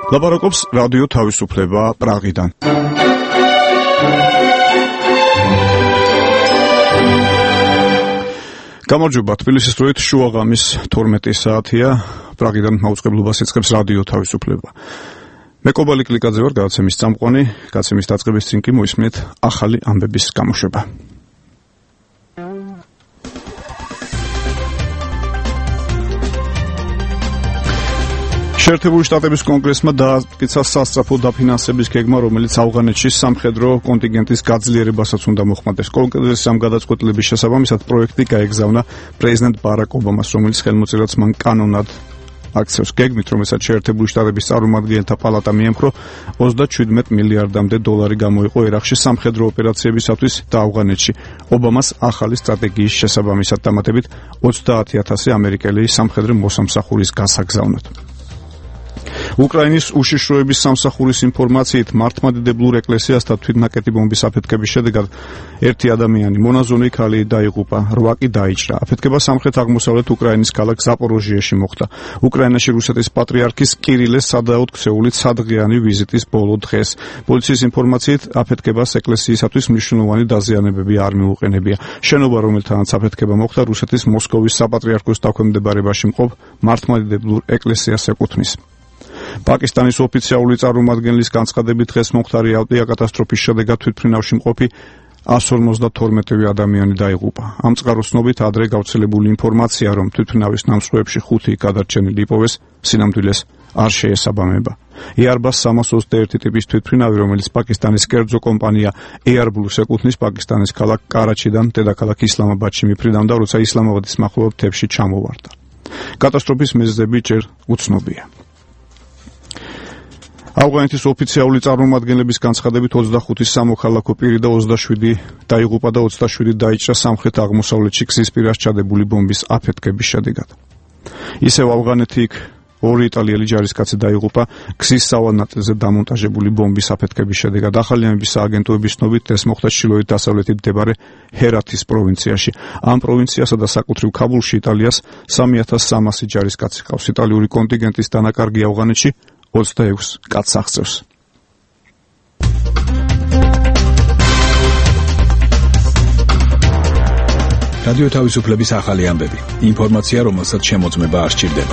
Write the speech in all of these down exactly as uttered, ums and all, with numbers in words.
ლაპარაკობს რადიო თავისუფლება პრაღიდან. გამარჯობა, თბილისის დროით შუაღამის თორმეტი საათია. პრაღიდან მაუწყებლობას იწყებს რადიო თავისუფლება. მე კობალი კლიკაძე ვარ, გადაცემის წამყვანი. გადაცემის დაწყების წინ კი მოისმენთ ახალი ამბების გამოშვება. შეერთებული შტატების კონგრესმა დააკიცა სასწრაფო დაფინანსების გეგმა, რომელიც ავღანეთში სამხედრო კონტინგენტის გაძლიერებასაც უნდა მოხმარდეს. კონგრესის ამ გადაწყვეტილების შესაბამისად პროექტი გაეგზავნა პრეზიდენტ ბარაკ ობამას, რომელიც ხელმოწერას მან კანონად აქცევს. გეგმით, რომელსაც შეერთებული შტატების წარმომადგენელთა პალატა მიემხრო, ოცდაშვიდმეტ მილიარდამდე დოლარი გამოიყო ერაყში სამხედრო ოპერაციებისათვის და ავღანეთში. ობამას ახალი სტრატეგიის შესაბამისად დამატებით ოცდაათი ათასი ამერიკელი სამხედრო მოსამსახურის გასაგზავნად. უკრაინის უშიშროების სამსახურის ინფორმაციით მართლმადიდებლურ ეკლესიასთან თვითნაკეტი ბომბის აფეთქების შედეგად ერთი ადამიანი მონაზონი ქალი დაიღუპა, რვა კი დაიჭრა. აფეთქება სამხრეთ-აღმოსავლეთ უკრაინის ქალაქ ზაპოროჟიაში მოხდა. უკრაინაში რუსეთის პატრიარქის კირილეს სადავოდ ქცეულით სადღიანი ვიზიტის ბოლო დღეს. პოლიციის ინფორმაციით აფეთქებას ეკლესიისათვის მნიშვნელოვანი დაზიანებები არ მიუყენებია. შენობა, რომელთანაც აფეთქება მოხდა, რუსეთის მოსკოვის საპატრიარქოს დაქვემდებარებაში მყოფ მართლმადიდებლურ ეკლესიას ეკუთვნის. პაკისტანის ოფიციალური წარმომადგენლის განცხადებით დღეს მომხდარი ავტოკატასტროფის შედეგად თვითმფრინავში მყოფი εκατს ორმოცდათორმეტი ადამიანი დაიღუპა. ამ წყაროს ცნობით ადრე გავრცელებული ინფორმაცია, რომ თვითმფრინავის ნამსხვრევებში ხუთი გადარჩენილი იპოვეს, სინამდვილეს არ შეესაბამება. Airbus სამას ოცდაერთი ტიპის თვითმფრინავი, რომელიც პაკისტანის კერძო კომპანია Airbus ეკუთვნის, პაკისტანის ქალაქ კარაჩიდან დედაქალაქ ისლამაბადში მიფრინავდა, როცა ისლამაბადის მახლობელ მთებში ჩამოვარდა. კატასტროფის მიზეზები ჯერ უცნობია. ავღანეთის ოფიციალური წარმომადგენლების განცხადებით ოცდახუთი სამოქალაქო პირი და ოცდაშვიდი დაიღუპა და ოცდაშვიდი დაიჭრა სამხრეთ-აღმოსავლეთში გზის პირას ჩადებული ბომბის აფეთქების შედეგად. ისევ ავღანეთი იქ ორი იტალიელი ჯარისკაცი დაიღუპა გზის სავალ ნაწილზე დამონტაჟებული ბომბის აფეთქების შედეგად. ახალი ამების სააგენტოების ცნობით ეს მოხდა ჩრდილოეთ დასავლეთით მდებარე ჰერათის პროვინციაში. ამ პროვინციასა და საკუთრივ ქაბულში იტალიას სამი ათას სამასი ჯარისკაცი ყავს. იტალიური კონტინგენტის დანაკარგი ავღანეთში ოცდაექვსი კაცს აღწევს. რადიო თავისუფლების ახალი ამბები. ინფორმაცია, რომელსაც შემოწმება არ სჭირდება.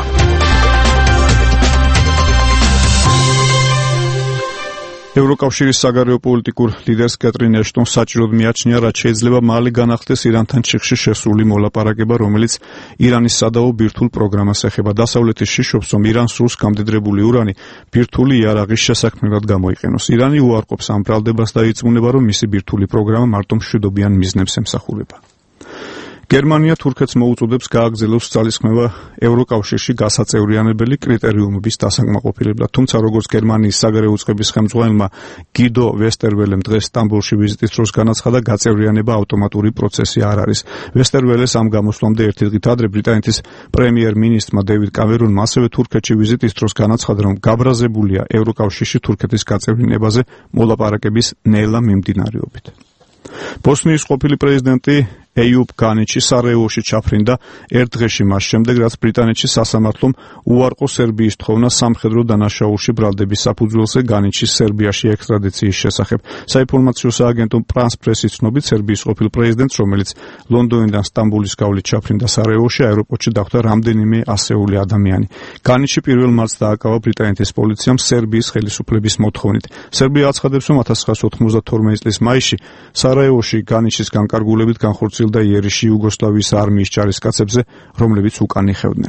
ევროკავშირის საგარეო პოლიტიკურ ლიდერს კეტრინ ეშტონს საჭიროდ მიაჩნია, რაც შეიძლება მალე განახდეს ირანთან ჩიხში შესული მოლაპარაკება, რომელიც ირანის სადავო ბირთვულ პროგრამას ეხება. დასავლეთის შიშობს, რომ ირანს სურს გამდიდრებული ურანი ბირთვული იარაღის შესაქმნელად გამოიყენოს. ირანი უარყოფს ამ ბრალდებას და ირწმუნება, რომ მისი ბირთვული პროგრამა მარტო მშვიდობიან მიზნებს ემსახურება. გერმანია თურქეთს მოუწოდებს გააგრძელოს ძალისხმევა ევროკავშირში გასაწევრიანებელი კრიტერიუმების დასაკმაყოფილებლად. თუმცა როგორც გერმანიის საგარეო უწყების ხელმძღვანელმა გიდო ვესტერველემ დღეს სტამბოლში ვიზიტის დროს განაცხადა, გაწევრიანება ავტომატური პროცესი არ არის. ვესტერველეს ამ გამოსვლამდე ერთი დღით ადრე ბრიტანეთის პრემიერ-მინისტრმა დევიდ კამერონმა ასევე თურქეთში ვიზიტის დროს განაცხადა, რომ გაბრაზებულია ევროკავშირში თურქეთის გაწევრიანებაზე მოლაპარაკების ნელა მიმდინარეობით. ბოსნიის ყოფილი პრეზიდენტი ეიუბ განიჩი სარაევოში ჩაფრინდა ერთ დღეში მას შემდეგ, რაც ბრიტანეთში სასამართლომ უარყო სერბიის თხოვნა სამხედრო დანაშაულში ბრალდების საფუძველზე განიჩის სერბიაში ექსტრადიციის შესახებ. საინფორმაციო სააგენტო პრანს პრესის ცნობით, სერბიის ყოფილ პრეზიდენტს, რომელიც ლონდონიდან სტამბოლის გავლით ჩაფრინდა სარაევოში, აეროპორტში დახვდა რამდენიმე ასეული ადამიანი. განიჩი პირველ მარტს დააკავა ბრიტანეთის პოლიციამ სერბიის ხელისუფლების მოთხოვნით. სერბია აცხადებს, რომ ათას ცხრაასი ოთხმოცდათორმეტი წლის მაისში სარაევოში განიჩის განკარგულებით განხორციელდა და იერიში იუგოსლავიის არმიის ჯარისკაცებზე, რომლებიც უკან იხევდნენ.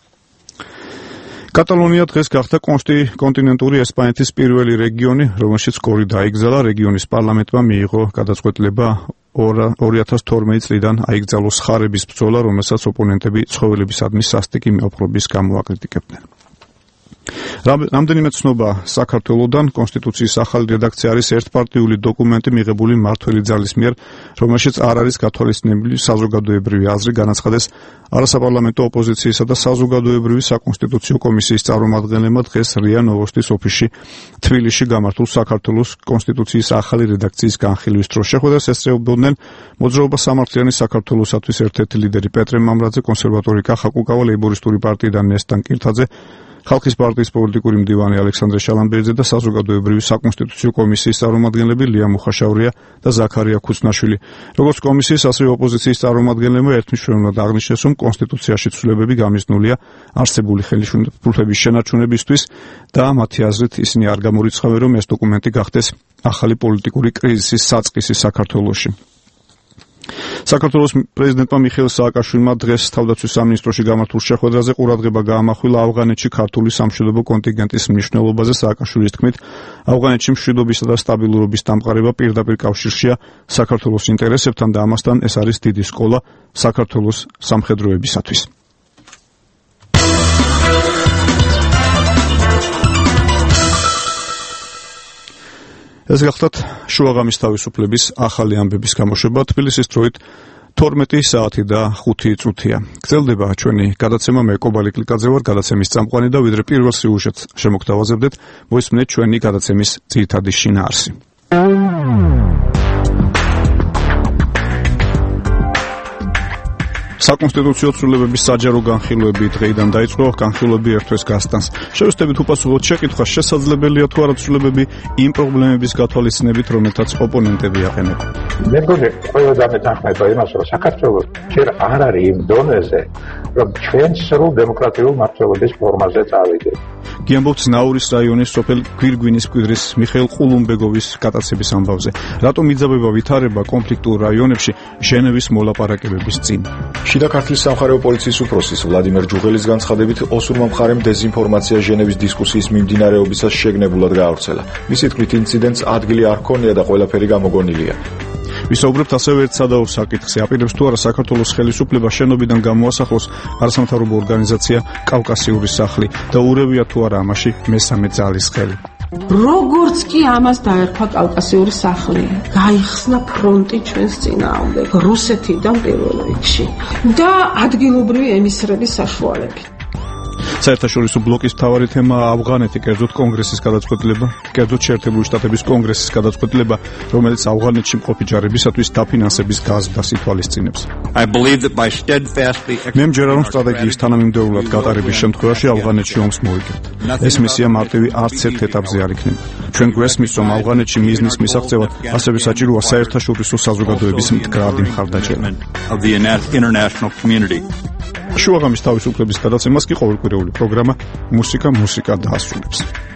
კატალონია დღეს გახდა კონტინენტური ესპანეთის პირველი რეგიონი, რომელშიც გორი დაიგზალა. რეგიონის პარლამენტმა მიიღო გადაწყვეტილება ორი ათას თორმეტი წლიდან აიგზალოს ხარების ბრძოლა, რომელსაც ოპონენტები ცხოველებისადმი სასტიკი მეოხრობის გამო აკრიტიკებდნენ. რამდენიმე ცნობა საქართველოდან. კონსტიტუციის ახალი რედაქცია არის ერთპარტიული დოკუმენტი მიღებული მმართველი ძალის მიერ, რომელშიც არ არის გათვალისწინებული საზოგადოებრივი აზრი. განაცხადეს არასაპარლამენტო ოპოზიციისა და საზოგადოებრივი საკონსტიტუციო კომისიის წარმომადგენლებმა დღეს რია ნოვოსტის ოფისში თბილისში გამართულ საქართველოს კონსტიტუციის ახალი რედაქციის განხილვის დროს. შეხვედრას ესწრებოდნენ მოძრაობა სამართლიანი საქართველოსათვის ერთ-ერთი ლიდერი პეტრე მამრაძე, კონსერვატორი კახა კუკავა, ლეიბორისტული პარტიიდან ნესტან კირთაძე, ხალხის პარტიის პოლიტიკური მდივანი ალექსანდრე შალამბერდზე და საზოგადოებრივი საკონსტიტუციო კომისიის წარმომადგენლები ლია მუხაშავრია და ზაქარია ქუცნაშვილი. როგორც კომისიის, ასევე ოპოზიციის წარმომადგენლებმა ერთმნიშვნელოვნად აღნიშნეს, რომ კონსტიტუციაში ცვლილებები გამიზნულია არსებული ხელისუფლების შენარჩუნებისთვის და მათი აზრით ისინი არ გამორიცხავენ, რომ ეს დოკუმენტი გახდეს ახალი პოლიტიკური კრიზისის საწყისი საქართველოში. საქართველოს პრეზიდენტმა მიხეილ სააკაშვილმა დღეს თავდაცვის სამინისტროში გამართულ შეხვედრაზე ყურადღება გაამახვილა ავღანეთში ქართული სამშვიდობო კონტინგენტის მნიშვნელობაზე. სააკაშვილის თქმით, ავღანეთში მშვიდობისა და სტაბილურობის დამყარება პირდაპირ კავშირშია საქართველოს ინტერესებთან და ამასთან ეს არის დიდი სკოლა საქართველოს სამხედროებისათვის. ეს გახლავთ შუაღამის თავისუფლების ახალი ამბების გამოშვება. თბილისის დროით თორმეტი საათი და ხუთი წუთია. გრძელდება ჩვენი გადაცემა. მე კობალი კლიკაძე ვარ, გადაცემის წამყვანი და ვიდრე პირველ სიუჟეტს შემოგთავაზებდეთ, მოისმენთ ჩვენი გადაცემის ძირითადი შინაარსი. საკონსტიტუციო ცვლილებების საჯარო განხილვები დღეიდან დაიწყო. განხილვები ერთ თვეს გასტანს. შევსწრებით უპასუხოთ შეკითხვა, შესაძლებელია თუ არა ცვლილებები იმ პრობლემების გათვალისწინებით, რომელთაც ოპონენტები აყენებენ. მე მგონი ყველა დამეთანხმება იმას, რომ საქართველოს ჯერ არ არის იმ დონეზე, რომ ჩვენ სრულ დემოკრატიულ მართლობის ფორმაზე წავიდეთ. გიამბობთ ნაურის რაიონის სოფელ გვირგვინის მკვიდრის მიხეილ ყულუმბეგოვის გატაცების ამბავზე. რატომ იძაბება ვითარება კონფლიქტურ რაიონებში ჟენევის მოლაპარაკებების წინ? შიდა ქართლის სამხარეო პოლიციის უფროსის ვლადიმერ ჯუღელის განცხადებით, ოსურმა მხარემ დეზინფორმაცია ჟენევის დისკუსიის მიმდინარეობისას შეგნებულად გაავრცელა. მისი თქმით, ინციდენტს ადგილი არ ჰქონია და ყველაფერი გამოგონილია. ვისაუბრებთ ასევე ერთ სადავო საკითხზე. აპირებს თუ არა საქართველოს ხელისუფლება შენობიდან გამოასახლოს არასამთავრობო ორგანიზაცია კავკასიური სახლი და ურევია თუ არა ამაში მესამე ძალის ხელი. როგორც კი ამას დაერქვა კავკასიური სახლი, გაიხსნა ფრონტი ჩვენს წინააღმდეგ რუსეთიდან პირველ რიგში და ადგილობრივი ემისრების საშუალებით. საერთაშორისო ბლოკის მთავარი თემაა ავღანეთი, კერძოდ კონგრესის გადაწყვეტილება, კერძოდ შეერთებული შტატების კონგრესის გადაწყვეტილება, რომელიც ავღანეთში მყოფი ჯარებისათვის დაფინანსების გაზრდას ითვალისწინებს. მე მჯერა, რომ სტრატეგიის თანამიმდევრულად გატარების შემთხვევაში ავღანეთში ომს მოვიგებთ. ეს მისია მარტივი არც ერთ ეტაპზე არ იქნება. ჩვენ გვესმის, რომ ავღანეთში მიზნის მისაღწევად ასევე საჭიროა საერთაშორისო საზოგადოების მდგრადი მხარდაჭერა. შუაღამის თავისუფლების გადაცემას კი ყოველკვირეული პროგრამა მუსიკა მუსიკა დაასრულებს.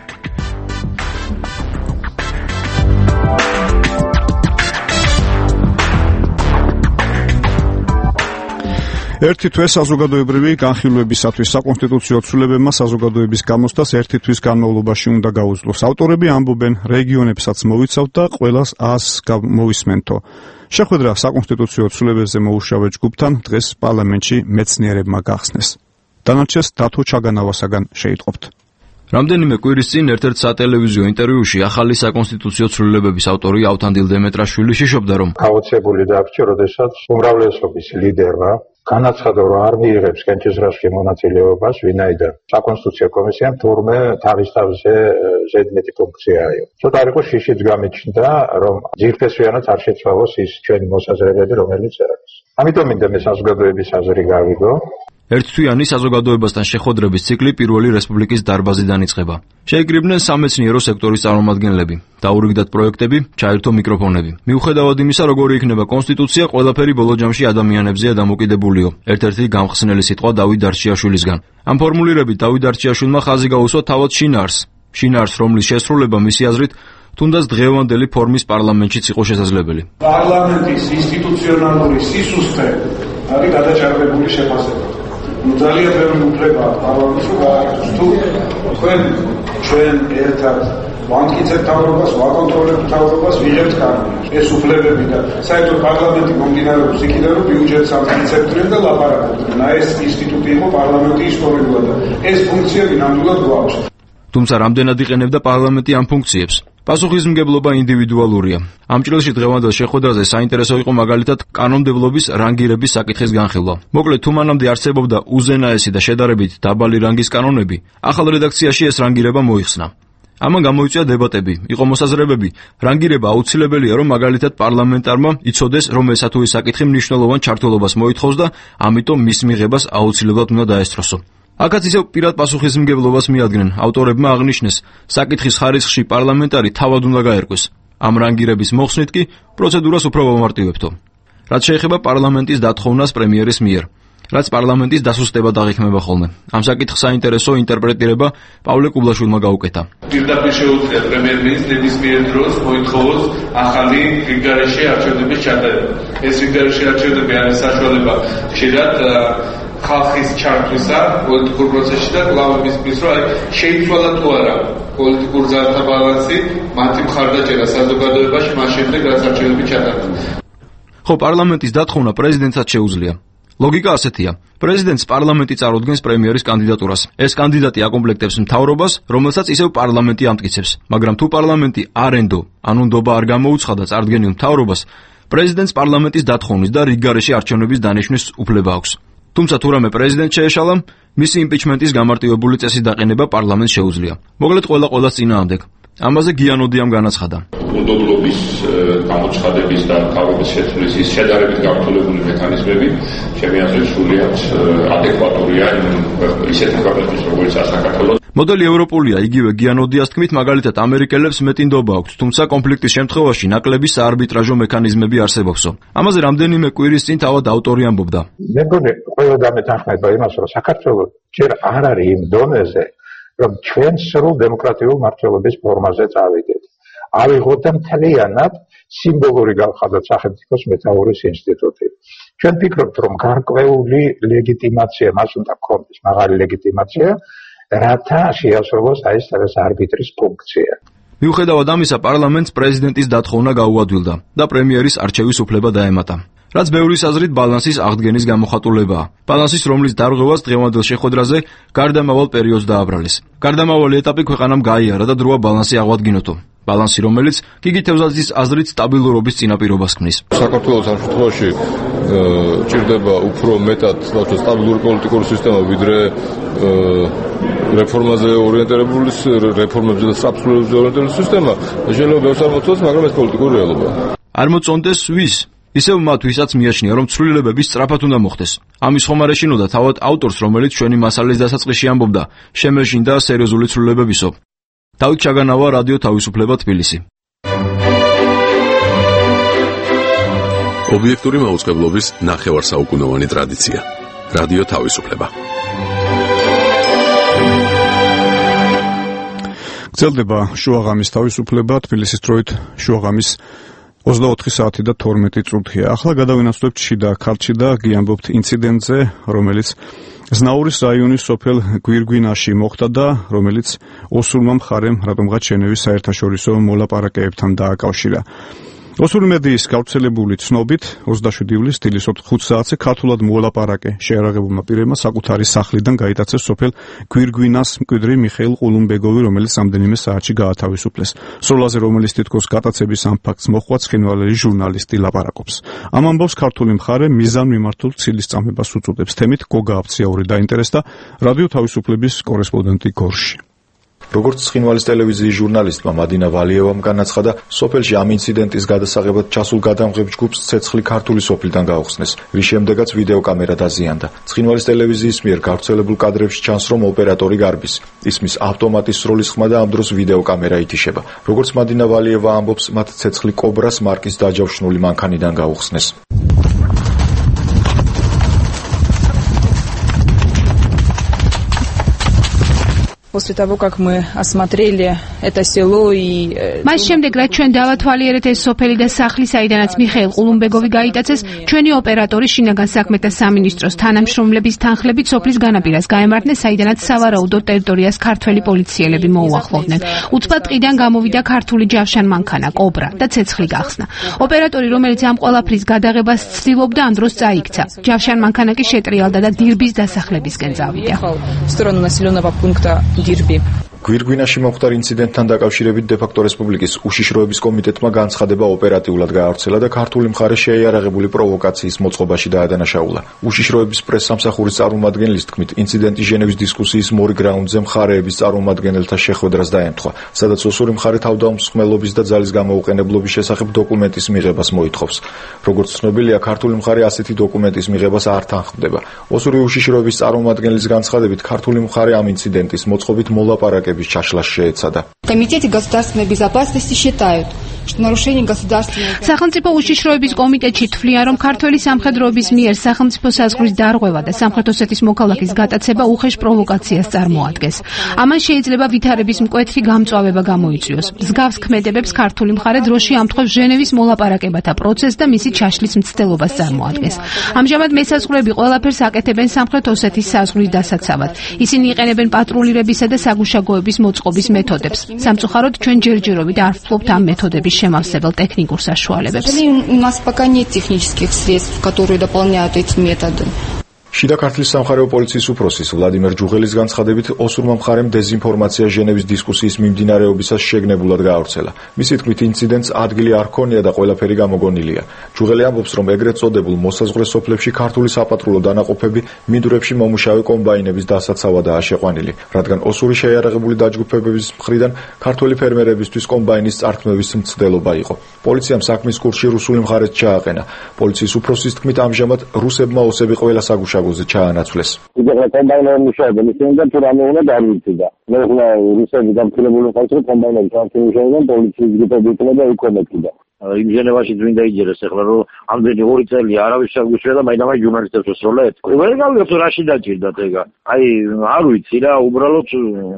ერთი თვე საზოგადოებრივი განხილვებისათვის. საკონსტიტუციო ცვლილებებმა საზოგადოების გამოსვლას ერთი თვის განმავლობაში უნდა გაუძლოს. ავტორები ამბობენ, რეგიონებსაც მოიცავთ და ყველას ას მოვისმენთო. შეხვედრა საკონსტიტუციო ცვლილებებზე მოუშავე ჯგუფთან დღეს პარლამენტში მეცნიერებმა გახსნეს. დანარჩენს დათო ჩაგანავასაგან შეიტყობთ. რამდენიმე კვირის წინ ერთ-ერთ სატელევიზიო ინტერვიუში ახალი საკონსტიტუციო ცვლილებების ავტორი ავთანდილ დემეტრაშვილი შიშობდა, რომ აუცილებელი დაგჭირ, როდესაც უმრავლესობის ლიდერმა განაცხადა, რომ არ მიიღებს კენჭისყრაში მონაწილეობას, ვინაიდან საკონსტიტუციო კომისიამ თურმე თავის თავზე ზედმეტი ფუნქცია აიღო. ცოტა არ იყო შიშიც გამიჩნდა, რომ ძირფესვიანად არ შეცვალოს ის ჩვენი მოსაზრებები, რომელიც არის. ამიტომ მინდა მე საზოგადოების აზრი გავიგო. ერთთვიანი საზოგადოებასთან შეხვედრების ციკლი პირველი რესპუბლიკის დარბაზიდან იწყება. შეიკრიბნენ სამეცნიერო სექტორის წარმომადგენლები, დაურიგდათ პროექტები, ჩაერთო მიკროფონები. მიუხედავად იმისა, როგორი იქნება კონსტიტუცია, ყველაფერი ბოლო ჯამში ადამიანებზეა დამოკიდებულიო. ერთ-ერთი გამხსნელი სიტყვა დავით დარჩიაშვილისგან. ამ ფორმულირებით დავით დარჩიაშვილმა ხაზი გაუსვა თავად შინაარსს. შინაარსს, რომლის შესრულება მისი აზრით თუნდაც დღევანდელი ფორმის პარლამენტშიც იყო შესაძლებელი. პარლამენტის ინსტიტუციონალური სისუსტე არის გადაჭარბებული შეფასება. ძალიან ბევრი უფლება პარლამენტში გააქვს. თუ თქვენ ჩვენ ერთად ვამტკიცებთ თავრობას, ვაკონტროლებთ თავრობას, ვიღებთ კანონს. ეს უფლებები და საერთოდ პარლამენტი მომდინარეობს იქიდან, რომ ბიუჯეტს ამტკიცებდნენ და ლაპარაკობდნენ. ეს ინსტიტუტი იყო პარლამენტი ისტორიულად და ეს ფუნქციები ნამდვილად გვაქვს. თუმცა რამდენად იყენებდა პარლამენტი ამ ფუნქციებს? პასუხისმგებლობა ინდივიდუალურია. ამ ჭრილში დღევანდელ შეხვედრაზე საინტერესო იყო მაგალითად კანონმდებლობის რანგირების საკითხის განხილვა. მოკლედ, თუ მანამდე არსებობდა უზენაესი და შედარებით დაბალი რანგის კანონები, ახალ რედაქციაში ეს რანგირება მოიხსნა. ამან გამოიწვია დებატები, იყო მოსაზრებები, რანგირება აუცილებელია, რომ მაგალითად პარლამენტარმა იცოდეს, რომ ესა თუ ის საკითხი მნიშვნელოვან ჩართულობას მოითხოვს და ამიტომ მის მიღებას აუცილებლად უნდა დაესწროსო. აქაც ისევ პირად პასუხისმგებლობას მიადგენენ. ავტორებმა აღნიშნეს, საკითხის ხარისხში პარლამენტარი თავად უნდა გაერკვეს. ამ რანგირების მოხსნით კი პროცედურას უფრო ვამარტივებთო. რაც შეეხება პარლამენტის დათხოვნას პრემიერის მიერ, რაც პარლამენტის დასუსტება დაღიქმება ხოლმე. ამ საკითხს საინტერესო ინტერპრეტირება პავლე კუბლაშვილმა გაუკეთა. პირდაპირ შეუძლია პრემიერ-მინისტრს ნებისმიერ დროს მოითხოვოს ახალი რიგგარეშე არჩევნების ჩატარება. ეს რიგგარეშე არჩევნები არის საშუალება ხშირად ხალხის ჩართვისა პოლიტიკურ პროცესში და კლავების მის რომ შეიცვალა თუ არა პოლიტიკურ ძალთა ბალანსი მათი მხარდაჭერა საზოგადოებაში მას შემდეგ რაც არჩევნები ჩატარდება. ხო, პარლამენტის დათხოვნა პრეზიდენტსაც შეუძლია. ლოგიკა ასეთია. პრეზიდენტს პარლამენტი წარუდგენს პრემიერის კანდიდატურას. ეს კანდიდატი აკომპლექტებს მთავრობას, რომელსაც ისევ პარლამენტი ამტკიცებს. მაგრამ თუ პარლამენტი არ ენდო, ანუ ნდობა არ გამოუცხადა წარდგენილ მთავრობას, პრეზიდენტს პარლამენტის დათხოვნის და რიგგარეშე არჩევნების დანიშვნის უფლება აქვს. თუმცა თუ რამე პრეზიდენტს შეეშალა, მისი იმპიჩმენტის გამარტივებული წესის დაყენება პარლამენტს შეუძლია. მოკლედ ყველა ყველას წინააღმდეგ. ამაზე გიანოდიამ განაცხადა. უნდობლობის გამოცხადების და თავების შეცვლის შედარებით გართულებული მექანიზმები ჩემი აზრით სრულიად ადეკვატურია ისეთი ქვეყნების როგორც საქართველო. მოდელი ევროპულია, იგივე გიანოდიას თქმით, მაგალითად ამერიკელებს მეტი ნდობა აქვთ, თუმცა კონფლიქტის შემთხვევაში ნაკლები საარბიტრაჟო მექანიზმები არსებობსო. ამაზე რამდენიმე კვირის წინ თავად ავტორი ამბობდა. მე მგონი ყველა დამეთანხმება იმას, რომ საქართველოს ჯერ არ არის იმ დონეზე, რომ ჩვენ სრულ დემოკრატიულ მართლობის ფორმაზე წავიდეთ. ავიღოთ და მთლიანად სიმბოლური გავხადოთ სახელმწიფოს მეთაურის ინსტიტუტი. ჩვენ ვფიქრობთ, რომ გარკვეული ლეგიტიმაცია მას უნდა ჰქონდეს, მაღალი ლეგიტიმაცია, რათა შეასრულოს აი ეს არბიტრის ფუნქცია. მიუხედავად ამისა, პარლამენტს პრეზიდენტის დათხოვნა გაუადვილდა და პრემიერის არჩევის უფლება დაემატა. რაც ბევრის აზრით ბალანსის აღდგენის გამოხატულებაა. ბალანსის, რომლის დარღვევას დღევანდელ შეხვედრაზე გარდამავალ პერიოდს დააბრალეს. გარდამავალი ეტაპი ქვეყანამ გაიარა და დროა ბალანსი აღვადგინოთო. ბალანსი, რომელიც გიგი თევზაძის აზრით სტაბილურობის წინაპირობას ქმნის. საქართველოს ამ შემთხვევაში ჭირდება უფრო მეტად სტაბილური პოლიტიკური სისტემა, ვიდრე რეფორმაზე ორიენტირებული რეფორმებზე და საფრთხეებზე ორიენტირებული სისტემა. შეიძლება ბევრს არ მოწონდეს, მაგრამ ეს პოლიტიკური რეალობაა. არ მოწონდეს ვის? ისევ მათ, ვისაც მიაჩნია, რომ ცვლილებები სწრაფად უნდა მოხდეს. ამის ხომ არ ეშინოდა თავად ავტორს, რომელიც ჩვენი მასალის დასაწყისში ამბობდა, შემეშინდა სერიოზული ცვლილებებისო. დავით ჩაგანავა, რადიო თავისუფლება, თბილისი. ობიექტური მაუწყებლობის ნახევარსაუკუნოვანი ტრადიცია. რადიო თავისუფლება. გრძელდება შუაღამის თავისუფლება, თბილისის დროით შუაღამის ოცდაოთხი საათი და თორმეტი წუთია. ახლა გადავინაცვლებთ შიდა ქართლში და გიამბობთ ინციდენტზე, რომელიც ზნაურის რაიონის სოფელ გვირგვინაში მოხდა და რომელიც ოსურმა მხარემ რატომღაც ჟენევის საერთაშორისო მოლაპარაკებებთან დააკავშირა. ოსური მედიის გავრცელებული ცნობით ოცდაშვიდი ივლისს დილის ხუთ საათზე ქართულად მოლაპარაკე შეერაღებულმა პირებმა საკუთარი სახლიდან გაიტაცეს სოფელ გვირგვინას მკვიდრი მიხეილ ყულუმბეგოვი, რომელიც რამდენიმე საათში გაათავისუფლეს. სროლაზე, რომელიც თითქოს გატაცების ამ ფაქტს მოჰყვა, ცხინვალელი ჟურნალისტი ლაპარაკობს. ამ ამბავს ქართული მხარე მიზანმიმართულ ცილის წამებას უწოდებს. თემით გოგა აფციაური დაინტერესდა, რადიო თავისუფლების კორესპონდენტი გორში. როგორც ცხინვალის ტელევიზიის ჟურნალისტმა მადინა ვალიევამ განაცხადა, სოფელში ამ ინციდენტის გადასაღებად ჩასულ გადამღებ ჯგუფს ცეცხლი ქართული სოფლიდან გაუხსნეს, რის შემდეგაც ვიდეოკამერა დაზიანდა. ცხინვალის ტელევიზიის მიერ გავრცელებულ კადრებში ჩანს, რომ ოპერატორი გარბის. ისმის ავტომატის სროლის ხმა და ამ დროს ვიდეოკამერა ითიშება. როგორც მადინა ვალიევა ამბობს, მათ ცეცხლი კობრას მარკის დაჯავშნული მანქანიდან გაუხსნეს. После того, как мы осмотрели это село и მას შემდეგ, რაც ჩვენ დავათვალიერეთ ეს სოფელი და სახლი, საიდანაც მიხეილ ყულუმბეგოვი გაიტაცეს, ჩვენი ოპერატორი შინაგან საქმეთა სამინისტროს თანამშრომლების თანხლებით სოფლის განაპირას გაემართნენ, საიდანაც სავარაუდო ტერიტორიას ქართველი პოლიციელები მოუახლოვდნენ. უცბად ტყიდან გამოვიდა ქართული ჯავშან მანქანა, კობრა და ცეცხლი გახსნა. ოპერატორი, რომელიც ამ ყველაფრის გადაღებას ცდილობდა, ამ დროს წაიქცა. ჯავშან მანქანა კი შეტრიალდა და დირბის დასახლებისკენ წავიდა. в сторону населенного пункта Дирби. გვირგვინაში მომხდარ ინციდენტთან დაკავშირებით დე-ფაქტო რესპუბლიკის უშიშროების კომიტეტმა განცხადება ოპერატიულად გაავრცელა და ქართული მხარე შეიარაღებული პროვოკაციის მოწყობაში დაადანაშაულა. უშიშროების პრესსამსახურის წარმომადგენლის თქმით, ინციდენტი ჟენევის დისკუსიის მორიგ რაუნდზე მხარეების წარმომადგენელთა შეხვედრას დაემთხვა, სადაც ოსური მხარე თავდამსხმელობის და ძალის გამოუყენებლობის შესახებ დოკუმენტის მიღებას მოითხოვს. როგორც ცნობილია, ქართული მხარე ასეთი დოკუმენტის მიღებას არ თანხმდება. ოსური უშიშროების წარმომადგენლის განცხადებით, ქართული მხარე ამ ინციდენტის მოწყობით მოლაპარაკების ჩაშლას შეეცადა. Комитете государственной безопасности считают, что нарушение государственной სახელმწიფო უშიშროების კომიტეტში თვლიან, რომ ქართველი სამხედროების მიერ სახელმწიფო საზღვრის დარღვევა და სამხრეთ ოსეთის მოქალაქის გატაცება უხეშ პროვოკაციას წარმოადგენს. ამან შეიძლება ვითარების მკვეთრი გამწვავება გამოიწვიოს. მსგავს ქმედებებს ქართული მხარე დროში ამთხოვს ჟენევის მოლაპარაკებათა პროცესს და მისი ჩაშლის მცდელობას წარმოადგენს. ამჟამად მესაზღვრეები ყველაფერს აკეთებენ სამხრეთ ოსეთის საზღვრის დასაცავად. ისინი იყენებენ პატრულირებისა და საგუშაგოების მოწყობის მეთოდებს. სამწუხაროდ ჩვენ ჯერჯერობით არ ვფლობთ ამ მეთოდების შემავსებელ ტექნიკურ საშუალებებს. У нас пока нет технических средств, которые дополняют эти методы. შიდა ქართლის სამხარეო პოლიციის უფროსის ვლადიმერ ჯუღელის განცხადებით, ოსურმა მხარემ დეზინფორმაცია ჟენევის დისკუსიის მიმდინარეობისას შეგნებულად გაავრცელა. მისი თქმით, ინციდენტს ადგილი არ ჰქონია და ყველაფერი გამოგონილია. ჯუღელი ამბობს, რომ ეგრეთ წოდებულ მოსაზღვრე სოფლებში ქართული საპატრულო დანაყოფები მინდვრებში მომუშავე კომბაინების დასაცავადაა შეყვანილი, რადგან ოსური შეიარაღებული დაჯგუფებების მხრიდან ქართველი ფერმერებისთვის კომბაინის წართმევის მცდელობა იყო. პოლიციამ საქმის კურსში რუსული მხარეც ჩააყენა. პოლიციის უფროსის თქმით, ამჟამად რუსებმა ოსები ყველა საგუშაგო ჩაანაცვლეს. Იგივე კომბაინერი მუშაობენ, ისინი და თუ რამე უნდა დაივიწყდა. მე ხნა რუსები დამხილებული ყავს, რომ კომბაინერი ჩამოშევდნენ პოლიციის ჯგუფები და იქონებდა. იმ ჟენევაში წმინდა იჯერეს ახლა რომ ამდენი ორი წელი არავის შეგვიშვია და მაინდამაინც ჟურნალისტებს უსროლეთ. ვერ გავიგებ თუ რაში დაჭირდათ ეგა. აი არ ვიცი რა, უბრალოდ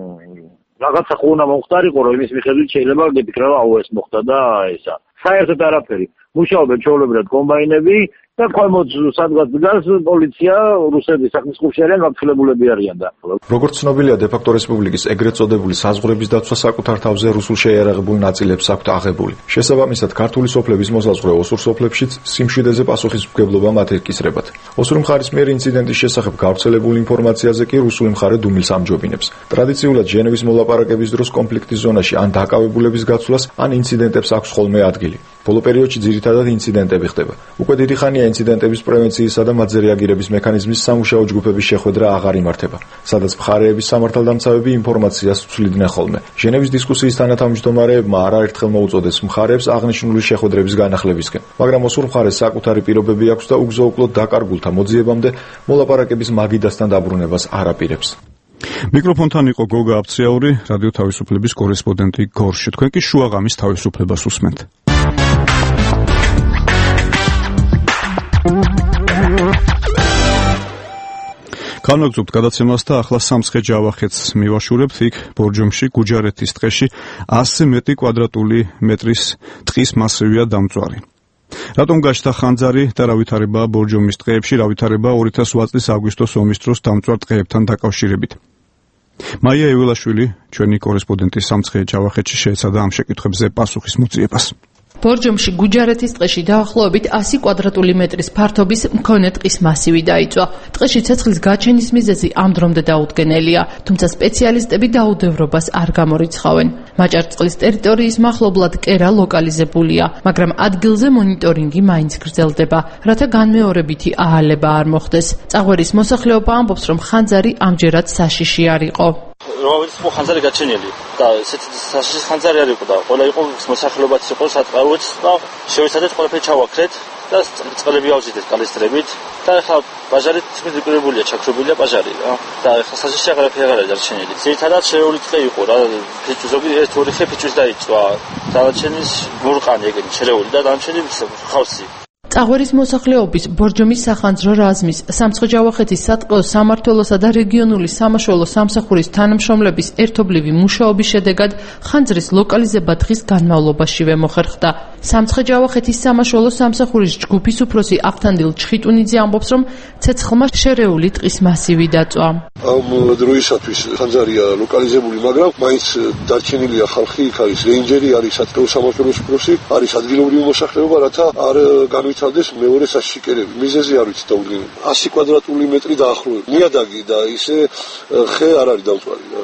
რაღაცა ხო უნდა მომხდარიყო, რომ იმის მიხედვით შეიძლება გეფიქრა რომ აუ ეს მოხდა და ესა. საერთოდ არაფერი. მუშაობენ ჩვეულებრივად კომბაინები და ქვემოთ სადღაც დგას პოლიცია, რუსების საქმის ჯგუფში არიან გაფრთხილებულები არიან და. როგორც ცნობილია, დე-ფაქტო რესპუბლიკის ეგრეთ წოდებული საზღვრების დაცვა საკუთარ თავზე რუსულ შეიარაღებულ ნაწილებს აქვთ აღებული. შესაბამისად, ქართული სოფლების მოსაზღვრე ოსურ სოფლებშიც სიმშვიდეზე პასუხისმგებლობა მათ ეკისრებათ. ოსური მხარის მიერ ინციდენტის შესახებ გავრცელებული ინფორმაციაზე კი რუსული მხარე დუმილს ამჯობინებს. ტრადიციულად ჟენევის მოლაპარაკების დროს კონფლიქტის ზონაში ან დაკავებულების გაცვლას, ან ინციდენტებს აქვს ხოლმე ადგილი. ბოლო პერიოდში ძირითადად ინციდენტები ხდება. უკვე დიდი ხანია ინციდენტების პრევენციისა და მათზე რეაგირების მექანიზმის სამუშაო ჯგუფების შეხვედრა აღარ იმართება, სადაც მხარეების სამართალდამცავები ინფორმაციას ცვლიდნენ ხოლმე. ჟენევის დისკუსიის თანათავმჯდომარეებმა არაერთხელ მოუწოდეს მხარეებს აღნიშნული შეხვედრების განახლებისკენ, მაგრამ ოსურ მხარეს საკუთარი პირობები აქვს და უგზო-უკლოდ დაკარგულთა მოძიებამდე მოლაპარაკების მაგიდასთან დაბრუნებას არ აპირებს. მიკროფონთან იყო გოგა აფციაური, რადიო თავისუფლების კორესპონდენტი გორში. თქვენ კი შუაღამის თავისუფლებას უსმენთ. განვაგრძობთ გადაცემას და ახლა სამცხე ჯავახეთს მივაშურებთ. იქ ბორჯომში გუჯარეთის ტყეში ასზე მეტი კვადრატული მეტრის ტყის მასივია დამწვარი. რატომ გაჩნდა ხანძარი და რა ვითარებაა ბორჯომის ტყეებში, რა ვითარებაა ორი ათას ოთხ წლის აგვისტოს ომის დროს დამწვარ ტყეებთან დაკავშირებით. მაია ეველაშვილი, ჩვენი კორესპონდენტი სამცხე ჯავახეთში, შეეცადა ამ შეკითხვებზე პასუხის მოძიებას. ბორჯომში გუჯარეთის ტყეში დაახლოებით ასი კვადრატული მეტრის ფართობის მქონე ტყის მასივი დაიწვა. ტყეში ცეცხლის გაჩენის მიზეზი ამ დრომდე დაუდგენელია, თუმცა სპეციალისტები დაუდევრობას არ გამორიცხავენ. მაჭარწყლის ტერიტორიის მახლობლად კერა ლოკალიზებულია, მაგრამ ადგილზე მონიტორინგი მაინც გრძელდება, რათა განმეორებითი აალება არ მოხდეს. წაღვერის მოსახლეობა ამბობს, რომ ხანძარი ამჯერად საშიში არ იყო. რომელიც ხო ხანძარი გაჩენილი და ესეთი საშიში ხანძარი არ იყო და ყველა იყო მოსახლეობაც იყო სატყავით და შევეცადეთ ყველაფერი ჩავაქრეთ და წყლები ავზიდეთ კალისტრებით და ახლა ბაჟარი თვითმდიკვირებულია, ჩაქრობილია ბაჟარი რა და ახლა საშიში აღარაფერი აღარ არის დარჩენილი. ძირითადად შერეული ტყე იყო რა, ფიჭვის ზოგი ერთ ორი ხე ფიჭვის დაიწვა, დანარჩენის ვულკანი ეგენი შერეული და დანარჩენი ხავსი. წაღვერის მოსახლეობის ბორჯომის სახანძრო რაზმის, სამცხე-ჯავახეთის სატყეო სამმართველოსა და რეგიონული სამაშველო სამსახურის თანამშრომლების ერთობლივი მუშაობის შედეგად ხანძრის ლოკალიზება დღის განმავლობაშივე მოხერხდა. სამცხე-ჯავახეთის სამაშველო სამსახურის ჯგუფის უფროსი ავთანდილ ჩხიტუნიძე ამბობს, რომ ცეცხლმა შერეული ტყის მასივი დაწვა. ამ დროისათვის ხანძარია ლოკალიზებული, მაგრამ მაინც დარჩენილია ხალხი, იქ არის რეინჯერი, არის სატყეო სამაშველოს უფროსი, არის ადგილობრივი მოსახლეობა, რათა არ განვითარდეს მეორე საშიშიკერები. მიზეზი არ ვიცი დაუდგენელი. ასი კვადრატული მეტრი დაახლოებით. ნიადაგი და ისე ხე არ არის დამწვარი.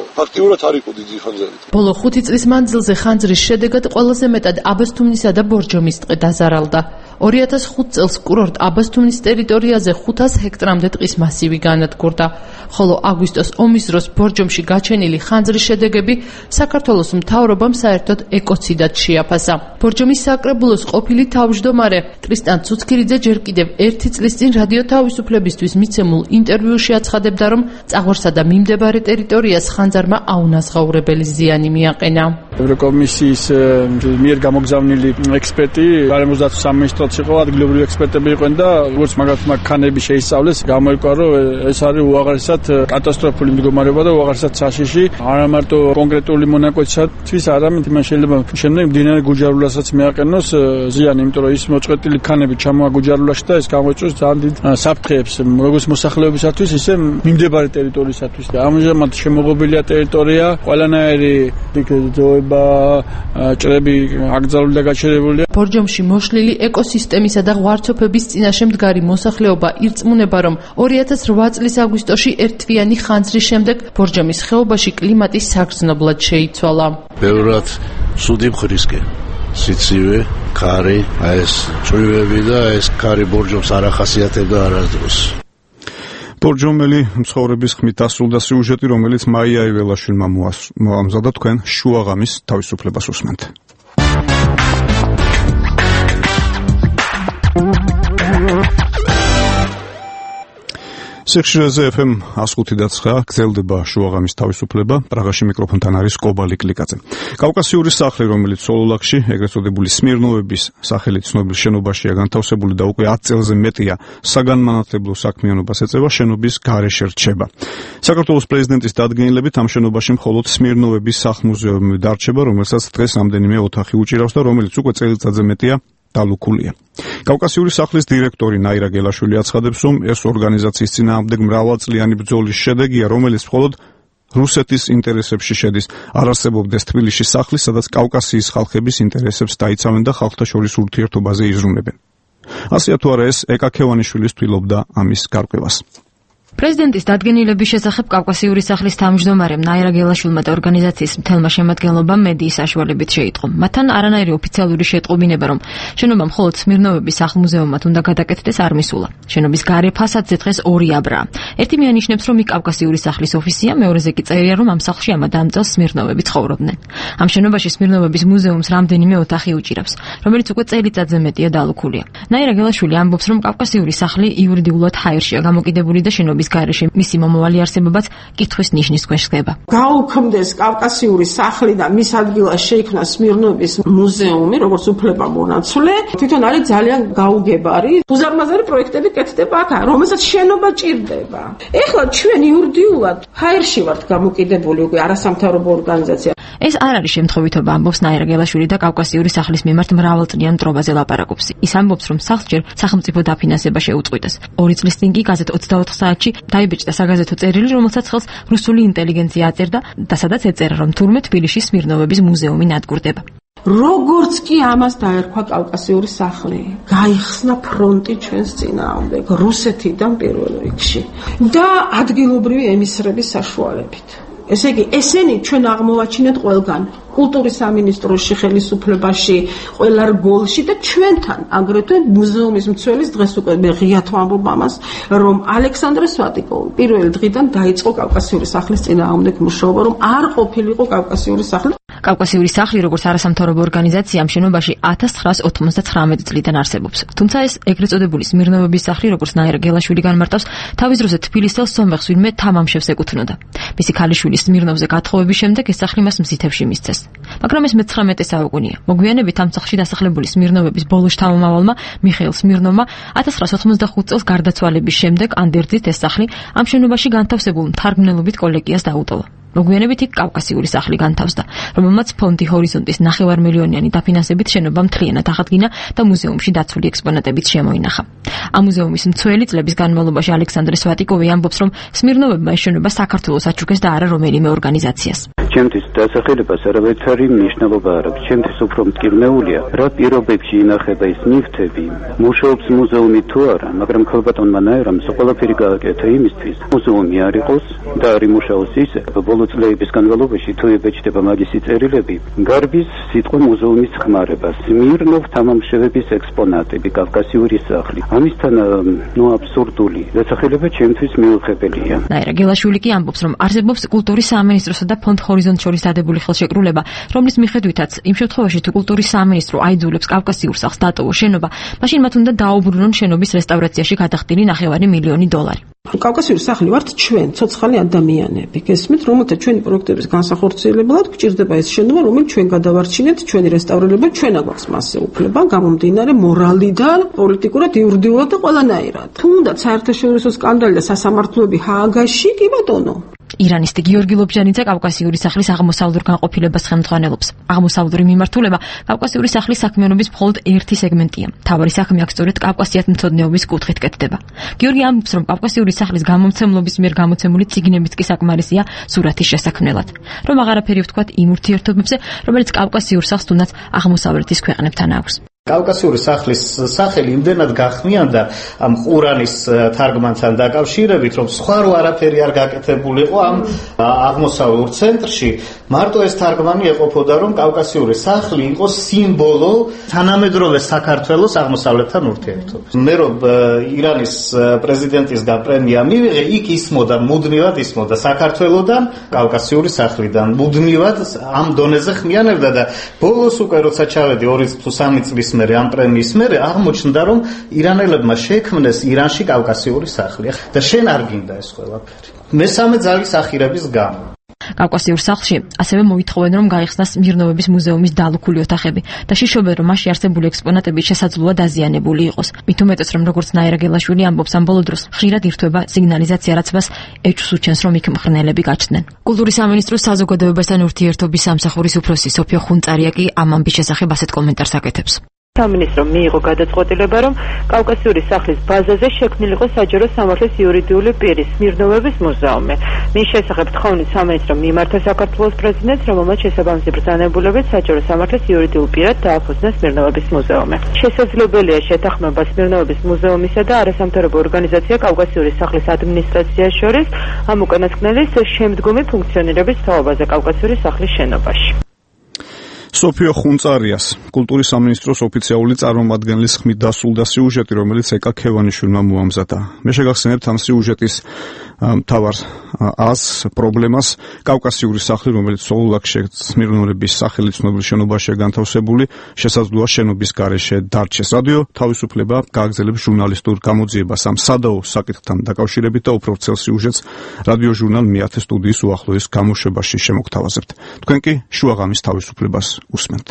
ფაქტიურად არ იყო დიდი ხანძარი. ბოლო ხუთი წლის მანძილზე ხანძრის შედეგად ყველაზე მეტად აბასთუმნისა და ბორჯომის ტყე დაზარალდა. ორი ათას ხუთ წელს კურორტ აბასთუმნის ტერიტორიაზე ხუთას ჰექტრამდე ტყის მასივი განადგურდა, ხოლო აგვისტოს ომის დროს ბორჯომში გაჩენილი ხანძრის შედეგები საქართველოს მთავრობამ საერთოდ ეკოციდად შეაფასა. ბორჯომის საკრებულოს ყოფილი თავმჯდომარე ტრისტან ცუცქირიძე ჯერ კიდევ ერთი წლის წინ რადიო თავისუფლებისთვის მიცემულ ინტერვიუში აცხადებდა, რომ წაღვარსა და მიმდებარე ტერიტორიას ხანძარმა აუნაზღაურებელი ზიანი მიაყენა. ევროკომისიის მიერ გამოგზავნილი ექსპერტი გარემოსდაცვის სამინისტროც იყო, ადგილობრივი ექსპერტები იყვნენ და როგორც მაგათმა ქანები შეისწავლეს, გამოიკვა, რომ ეს არის უაღრესად კატასტროფული მდგომარეობა და უაღრესად საშიში, არა მარტო კონკრეტული მონაკვეთისათვის, არამედ იმან შეიძლება შემდეგ მდინარე გუჯარულასაც მიაყენოს ზიანი, იმიტომ რომ ის მოწყვეტილი ქანები ჩამოაგუჯარულაში და ეს გამოიწვევს ძალიან დიდ საფრთხეებს, როგორც მოსახლეობისათვის, ისე მიმდებარე ტერიტორიისათვის. ამჟამად შემოღობილია ტერიტორია, ყველანაირი ძოება, ჭრები აკრძალული და გაჩერებულია. ბორჯომში მოშლილი ეკოსისტემისა და ღვარცოფების წინაშე მდგარი მოსახლეობა ირწმუნება, რომ ორი ათას რვა წლის აგვისტოში ერთთვიანი ხანძრის შემდეგ ბორჯომის ხეობაში კლიმატი საგრძნობლად შეიცვალა. ბევრად ცუდი მხრისკენ, სიცივე, ქარი, ეს ჭვივები და ეს ქარი ბორჯომს არ ახასიათებდა არასდროს. ბორჯომელი მცხოვრების ხმით დასრულდა სიუჟეტი, რომელიც მაია იველაშვილმა მოამზადა. თქვენ შუაღამის თავისუფლებას უსმენთ. სიხშირეზე ეფ ემ one oh five და nine გრძელდება შუაღამის თავისუფლება. პრაღაში მიკროფონთან არის კობალი კლიკაძე. კავკასიური სახლი, რომელიც სოლოლაკში, ეგრეთ წოდებული სმირნოვების სახელით ცნობილ შენობაშია განთავსებული და უკვე ათი წელზე მეტია საგანმანათლებლო საქმიანობას ეწევა, შენობის გარეშე რჩება. საქართველოს პრეზიდენტის დადგენილებით ამ შენობაში მხოლოდ სმირნოვების სახლ-მუზეუმი დარჩება, რომელსაც დღეს რამდენიმე ოთახი უჭირავს და რომელიც უკვე წელიწადზე მეტია დალუქულია. კავკასიური სახლის დირექტორი ნაირა გელაშვილი აცხადებს, რომ ეს ორგანიზაციის წინააღმდეგ მრავალწლიანი ბრძოლის შედეგია, რომელიც მხოლოდ რუსეთის ინტერესებში შედის. არ არსებობდეს თბილისში სახლის, სადაც კავკასიის ხალხების ინტერესებს დაიცავენ და ხალხთა შორის ურთიერთობაზე იზრუნებენ. ასეა თუ არა, ეს ეკა ქევანიშვილის თვლობდა ამის გარკვევას. პრეზიდენტის დადგენილების შესახებ კავკასიური სახლის თავმჯდომარემ ნაირა გელაშვილმა და ორგანიზაციის მთელმა შემადგენლობამ მედიის საშუალებით შეიტყო. მათთან არანაირი ოფიციალური შეტყობინება, რომ შენობა მხოლოდ სმირნოვების სახლ-მუზეუმად უნდა გადაკეთდეს, არ მისულა. შენობის გარე ფასადზე დღეს ორი აბრაა. ერთი მიანიშნებს, რომ იქ კავკასიური სახლის ოფისია, მეორეზე კი წერია, რომ ამ სახლში ამ წელს სმირნოვები ცხოვრობდნენ. ამ შენობაში სმირნოვების მუზეუმს რამდენიმე ოთახი უჭირავს, რომელიც უკვე წელიწადზე მეტია დალუქულია. ნაირა გელაშვილი ამბობს, რომ კავკასიური სახლი იურიდიულად ჰაერშია გამოკიდებული და შენობის გარეშე მისი მომავალი არსებობაც კითხვის ნიშნის ქვეშ ხდება. გაუქმდეს კავკასიური სახლი და მის ადგილას შეიქმნა სმირნოვის მუზეუმი, როგორც უფლებამონაცვლე, თვითონ არის ძალიან გაუგებარი. უზარმაზარი პროექტები კეთდება აქ, რომელსაც შენობა ჭირდება. ეხლა ჩვენ იურიდიულად ჰაერში ვართ გამოკიდებული, უკვე არასამთავრობო ორგანიზაცია. ეს არ არის შემთხვევითობა, ამბობს ნაირა გელაშვილი და კავკასიური სახლის მიმართ მრავალწლიან მტრობაზე ლაპარაკობს. ის ამბობს, რომ სახლს ჯერ სახელმწიფო დაფინანსება შეუწყვიტეს. ორი წლის წინ კი გაზეთ ოცდაოთხ საათში დაიბეჭდა საგაზეთო წერილი, რომელსაც ხელს რუსული ინტელიგენცია აწერდა და სადაც ეწერა, რომ თურმე თბილისში სმირნოვების მუზეუმი ნადგურდება. როგორც კი ამას დაერქვა კავკასიური სახლი, გაიხსნა ფრონტი ჩვენს წინააღმდეგ რუსეთიდან პირველ რიგში და ადგილობრივი ემისრების საშუალებით. ესე იგი, ესენი ჩვენ აღმოვაჩინეთ ყველგან, კულტურის სამინისტროში, ხელისუფლებაში, ყველა რგოლში და ჩვენთან, აგრეთვე მუზეუმის მცველის დღეს უკვე მე ღიათ ვამბობ ამას, რომ ალექსანდრე სვატიკოვი პირველი დღიდან დაიწყო კავკასიური სახლის წინააღმდეგ მუშაობა, რომ არ ყოფილიყო კავკასიური სახლი. კავკასიური სახლი, როგორც არასამთავრობო ორგანიზაცია, ამ შენობაში ათას ცხრაას ოთხმოცდათხრამეტი წლიდან არსებობს. თუმცა ეს ეგრეთ წოდებული სმირნოვების სახლი, როგორც ნაირა გელაშვილი განმარტავს, თავის დროზე თბილისელს სომეხს ვინმე თამამშევს ეკუთვნოდა. მისი ქალიშვილი სმირნოვზე გათხოვების შემდეგ ეს სახლი მას მზითებში მისცეს. მაგრამ ეს მეცხრამეტე საუკუნეა. მოგვიანებით ამ სახლში დასახლებული სმირნოვების ბოლო შთამომავალმა მიხეილ სმირნოვმა ათას ცხრაას ოთხმოცდახუთ წელს გარდაცვალების შემდეგ ანდერძით ეს სახლი ამ შენობაში განთავსებულ მთარგმნელობით კოლეგიას დაუტოვა. მოგვიანებით იქ კავკასიური სახლი განთავსდა, რომელმაც ფონდი ჰორიზონტის ნახევარმილიონიანი დაფინანსებით შენობა მთლიანად აღადგინა და მუზეუმში დაცული ექსპონატებით შემოინახა. ამ მუზეუმის მცველი წლების განმავლობაში ალექსანდრე სვატიკოვი ამბობს, რომ სმირნოვებმა ეს შენობა საქართველოს აჩუქეს და არა რომელიმე ორგანიზაციას. ჩემთვის დასახელებას არავითარი მნიშვნელობა არ აქვს. ჩემთვის უფრო მტკივნეულია, რა პირობებში ინახება ის ნივთები, მუშაობს მუზეუმი თუ არა, მაგრამ ქალბატონმა ნაირამ ყველაფერი გააკეთა იმისთვის, მუზეუმი არ იყოს და არ იმუშაოს ისე, ბოლო წლების განმავლობაში თუ ებეჭდება მაგისი წერილები, გარბის სიტყვა მუზეუმის ხმარება, სმირნოვ თამამშევების ექსპონატები, კავკასიური სახლი. ამისთან ნუ აბსურდული დასახელება ჩემთვის მიუღებელია. ნაირა გელაშვილი კი ამბობს, რომ არსებობს კულტურის სამინისტროსა და ფონდ ჰორიზონტ შორის დადებული ხელშეკრულება, რომლის მიხედვითაც იმ შემთხვევაში თუ კულტურის სამინისტრო აიძულებს კავკასიურ სახლს დატოვოს შენობა, მაშინ მათ უნდა დაუბრუნონ შენობის რესტავრაციაში გადახდილი ნახევარი მილიონი დოლარი. კავკასიური სახლი ვართ ჩვენ, ცოცხალი ადამიანები. გესმით, რომელთა ჩვენი პროექტების განსახორციელებლად გვჭირდება ეს შენობა, რომელიც ჩვენ გადავარჩინეთ, ჩვენი რესტავრირება, ჩვენ აგვაქვს მასზე უფლება, გამომდინარე მორალიდან, პოლიტიკურად, იურიდიულად და ყველანაირად. თუნდაც საერთაშორისო სკანდალი და სასამართლოები ჰააგაში, კი ბატონო. ირანისტი გიორგი ლობჟანიძე კავკასიური სახლის აღმოსავლურ განყოფილებას ხელმძღვანელობს. აღმოსავლური მიმართულება კავკასიური სახლის საქმიანობის მხოლოდ ერთი სეგმენტია. მთავარი საქმე აქ სწორედ კავკასიათმცოდნეობის კუთხით კეთდება. გიორგი ამბობს, რომ კავკასიური სახლის გამომცემლობის მიერ გამოცემული წიგნებიც კი საკმარისია სურათის შესაქმნელად. რომ აღარაფერი ვთქვათ იმ ურთიერთობებზე, რომელიც კავკასიურ სახლს თუნდაც აღმოსავლეთის ქვეყნებთან აქვს. კავკასიური სახლის სახელი იმდენად გახმიანდა ამ ყურანის თარგმანთან დაკავშირებით, რომ სხვა რო არაფერი არ გაკეთებულიყო ამ აღმოსავლურ ცენტრში, მარტო ეს თარგმანი ეყოფოდა, რომ კავკასიური სახლი იყო სიმბოლო თანამედროვე საქართველოს აღმოსავლეთთან ურთიერთობის. მე რომ ირანის პრეზიდენტისგან პრემია მივიღე, იქ ისმოდა, მუდმივად ისმოდა საქართველოსდან, კავკასიური სახლიდან, მუდმივად ამ დონეზე ხმიანებდა და ბოლოს უკვე როცა ჩავედი ორი თუ სამი წლის მერე ამ პრემიის მერე აღმოჩნდა, რომ ირანელებმა შექმნეს ირანში კავკასიური სახლი და შენ არ გინდა ეს ყველაფერი. მესამე ძალის ახირების გამო. კავკასიურ სახლში ასევე მოითხოვენ, რომ გაიხსნას სმირნოვების მუზეუმის დალუქული ოთახები და შიშობენ, რომ მასში არსებული ექსპონატები შესაძლოა დაზიანებული იყოს. მით უმეტეს, რომ როგორც ნაირა გელაშვილი ამბობს, ამ ბოლო დროს ხშირად ირთვება სიგნალიზაცია, რაც მას ეჭვს უჩენს, რომ იქ მღრღნელები გაჩნდნენ. კულტურის სამინისტროს საზოგადოებასთან ურთიერთობის სამსახურის უფროსი სოფიო ხუნწარია კი ამ ამბის შესახებ ასეთ კომენტარს აკეთებს. სამინისტრომ მიიღო გადაწყვეტილება, რომ კავკასიური სახლის ბაზაზე შექმნილიყო საჯარო სამართლის იურიდიული პირის სმირნოვების მუზეუმი. მის შესახებ თხოვნით სამინისტრომ მიმართა საქართველოს პრეზიდენტს, რომელმაც შესაბამისი ბრძანებულებით საჯარო სამართლის იურიდიულ პირად დააფუძნა სმირნოვების მუზეუმი. შესაძლებელია შეთანხმება სმირნოვების მუზეუმისა და არასამთავრობო ორგანიზაცია კავკასიური სახლის ადმინისტრაციას შორის ამ უკანასკნელის შემდგომი ფუნქციონირების თაობაზე კავკასიური სახლის შენობაში. სოფიო ხუნწარიას კულტურის სამინისტროს ოფიციალური წარმომადგენლის ხმით დასრულდა სიუჟეტი, რომელიც ეკა ქევანიშვილმა მოამზადა. მე შეგახსენებთ ამ სიუჟეტის მთავარ აზრს, პრობლემას, კავკასიური სახლი, რომელიც სოლოლაკში სმირნოვების სახელით ცნობილ შენობაშია განთავსებული, შესაძლოა შენობის გარეშე დარჩეს. რადიო თავისუფლება გააგრძელებს ჟურნალისტურ გამოძიებას ამ სადაო საკითხთან დაკავშირებით და უფრო ვრცელ სიუჟეტს რადიო ჟურნალ მეათე სტუდიის უახლოეს გამოშვებაში შემოგთავაზებთ. თქვენ კი შუაღამის თავისუფლებას უსმენთ.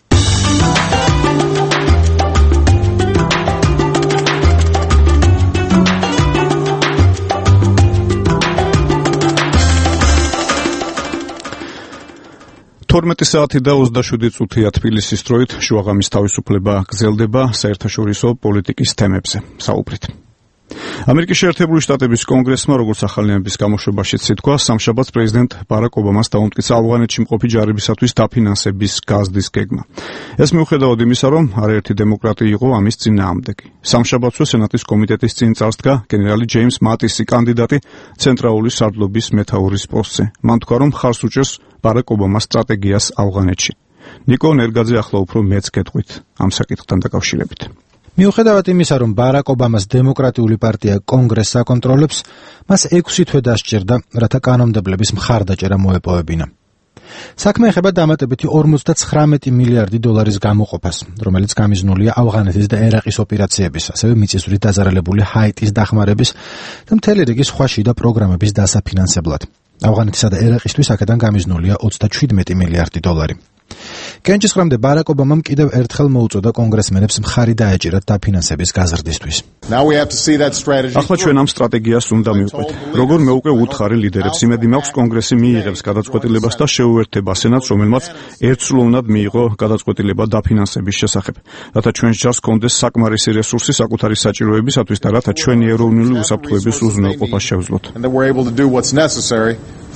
თორმეტი საათი და ოცდაშვიდი წუთია თბილისის დროით შუაღამის თავისუფლება გრძელდება საერთაშორისო პოლიტიკის თემებზე. საუბრით. ამერიკის შეერთებული შტატების კონგრესმა, როგორც ახალინების გამოშვებაშიც ითქვა, სამშაბათს პრეზიდენტ ბარაკ ობამას დაუმტკიცა ავღანეთში მყოფი ჯარებისათვის დაფინანსების გაზდის გეგმა. ეს მიუხედავად იმისა, რომ არაერთი დემოკრატი იყო ამის წინააღმდეგი. სამშაბათსვე სენატის კომიტეტის წინ წარსდგა გენერალი ჯეიმს მატისი, კანდიდატი ცენტრალური სარდლობის მეთაურის პოსტზე. მან თქვა, რომ მხარს უჭერს ბარაკ ობამას სტრატეგიას ავღანეთში. ნიკო ნერგაძე ახლა უფრო მეც გეტყვით ამ საკითხთან დაკავშირებით. მიუხედავად იმისა, რომ ბარაკ ობამას დემოკრატიული პარტია კონგრესს აკონტროლებს, მას ექვსი თვე დასჭირდა, რათა კანონმდებლების მხარდაჭერა მოეპოვებინა. საქმე ეხება დამატებითი ორმოცდაცხრამეტი მილიარდი დოლარის გამოყოფას, რომელიც გამიზნულია ავღანეთის და ერაყის ოპერაციების, ასევე მიწისძვრით დაზარალებული ჰაიტის დახმარების და მთელი რიგი სხვა შიდა პროგრამების დასაფინანსებლად. ავღანეთისა და ერაყისთვის აქედან გამიზნულია ოცდაჩვიდმეტი მილიარდი დოლარი. კენჭისყრამდე ბარაკ ობამამ კიდევ ერთხელ მოუწოდა კონგრესმენებს მხარი დაეჭირათ დაფინანსების გაზრდისთვის. ახლა ჩვენ ამ სტრატეგიას უნდა მივყვეთ. როგორ მეუკვე უთხარი ლიდერებს, იმედი მაქვს კონგრესი მიიღებს გადაწყვეტილებას და შეუერთდება სენატს, რომელმაც ერთსრულოვნად მიიღო გადაწყვეტილება დაფინანსების შესახებ. რათა ჩვენს ჯარს ჰქონდეს საკმარისი რესურსი საკუთარი საჭიროებისათვის და რათა ჩვენი ეროვნული უსაფრთხოების უზრუნველყოფა შევძლოთ.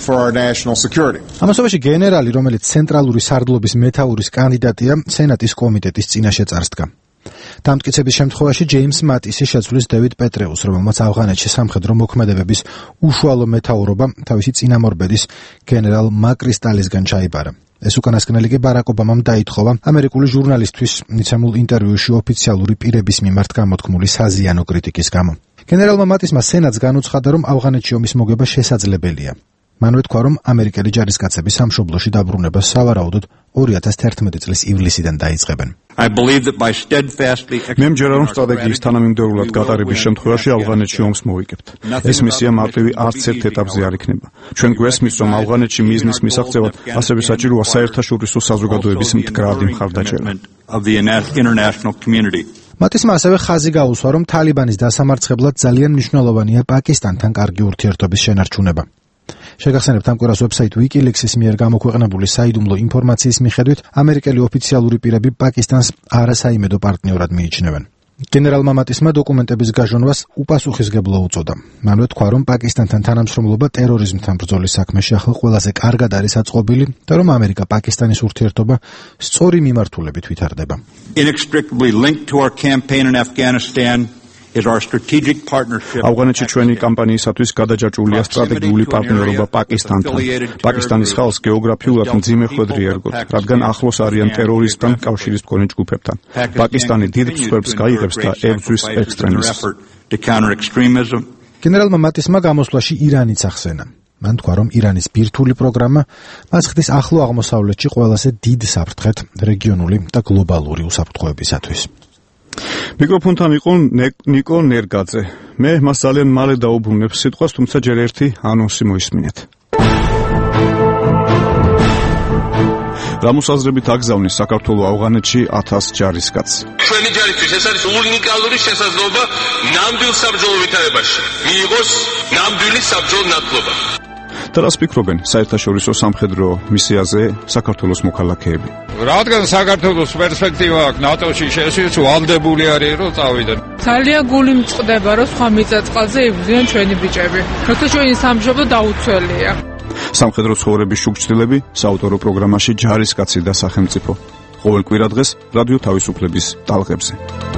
for our national security. ამასობაში გენერალი, რომელიც ცენტრალური სარდლობის მეთაურის კანდიდატია, სენატის კომიტეტის წინაშე წარსდგა. დამტკიცების შემთხვევაში ჯეიმს მატისი შეცვლის დევიდ პეტრეუს, რომელმაც ავღანეთში სამხედრო მოქმედებების უშუალო მეთაურობა თავისი წინამორბედის გენერალ მაკრისტალისგან ჩაიბარა. ეს უკანასკნელი კი ბარაკ ობამამ დაითხოვა ამერიკული ჟურნალისტვის მიცემულ ინტერვიუში ოფიციალური პირების მიმართ გამოთქმული საზიანო კრიტიკის გამო. გენერალმა მატისმა სენატს განუცხადა, რომ ავღანეთში ომის მოგება შესაძლებელია. მანვე თქვა, რომ ამერიკელი ჯარისკაცები სამშობლოში დაბრუნებას სავარაუდოდ ორი ათას თერთმეტი წლის ივლისიდან დაიწყებენ. მე მჯერა, რომ სტრატეგიის თანამიმდევრულად გატარების შემთხვევაში ავღანეთში ომს მოვიგებთ. ეს მისია მარტივი არც ერთ ეტაპზე არ იქნება. ჩვენ გვესმის, რომ ავღანეთში მიზნის მისაღწევად ასევე საჭიროა საერთაშორისო საზოგადოების მდგრადი მხარდაჭერა. მატისმა ასევე ხაზი გაუსვა, რომ თალიბანის დასამარცხებლად ძალიან მნიშვნელოვანია პაკისტანთან კარგი ურთიერთობის შენარჩუნება. შეგახსენებთ ამ კვირას ვებსაიტ WikiLeaks-ის მიერ გამოქვეყნებული საიდუმლო ინფორმაციის მიხედვით, ამერიკელი ოფიციალური პირები პაკისტანს არასაიმედო პარტნიორად მიიჩნევენ. გენერალმა მატისმა დოკუმენტების გაჟონვას უპასუხისგებლო უწოდა. მანვე თქვა, რომ პაკისტანთან თანამშრომლობა ტერორიზმთან ბრძოლის საქმეში ახლა ყველაზე კარგად არის აწყობილი და რომ ამერიკა-პაკისტანის ურთიერთობა სწორი მიმართულებით ვითარდება. Inextricably linked to our campaign in Afghanistan is our strategic partnership. ავღანეთში ჩვენი კამპანიისათვის გადაჯაჭვულია სტრატეგიული პარტნიორობა პაკისტანთან. პაკისტანის ხალხს გეოგრაფიულად მძიმე ხვედრი ერგოთ, რადგან ახლოს არიან ტერორისტთან კავშირის მქონე ჯგუფებთან. პაკისტანი დიდ მსხვერპლს გაიღებს და ებრძვის ექსტრემიზმს. გენერალმა მატისმა გამოსვლაში ირანიც ახსენა. მან თქვა, რომ ირანის ბირთვული პროგრამა მას ხდის ახლო აღმოსავლეთში ყველაზე დიდ საფრთხედ რეგიონული და გლობალური უსაფრთხოებისათვის. მიკროფონთან იყო ნიკო ნერგაძე. მე მას ძალიან მალე დაუბრუნებ სიტყვას, თუმცა ჯერ ერთი ანონსი მოისმინეთ. რამოსაზრებით აგზავნის საქართველოს ავღანეთში ათას ჯარისკაცს. ჩვენი ჯარისთვის ეს არის უნიკალური შესაძლებლობა ნამდვილ საბრძოლო ვითარებაში. მიიღოს ნამდვილი საბრძოლო ნათლობა. და რას ფიქრობენ საერთაშორისო სამხედრო მისიაზე საქართველოს მოქალაქეები? რადგან საქართველოს პერსპექტივა აქვს ნატოში შესვლის, ვალდებული არის რომ წავიდნენ. ძალიან გული მწყდება, რომ სხვა მიწა-წყალზე იბრძვიან ჩვენი ბიჭები. როცა ჩვენი სამშობლო დაუცველია. სამხედრო ცხოვრების შუქჩილები საავტორო პროგრამაში ჯარისკაცი და სახელმწიფო. ყოველ კვირა დღეს რადიო თავისუფლების ტალღებზე.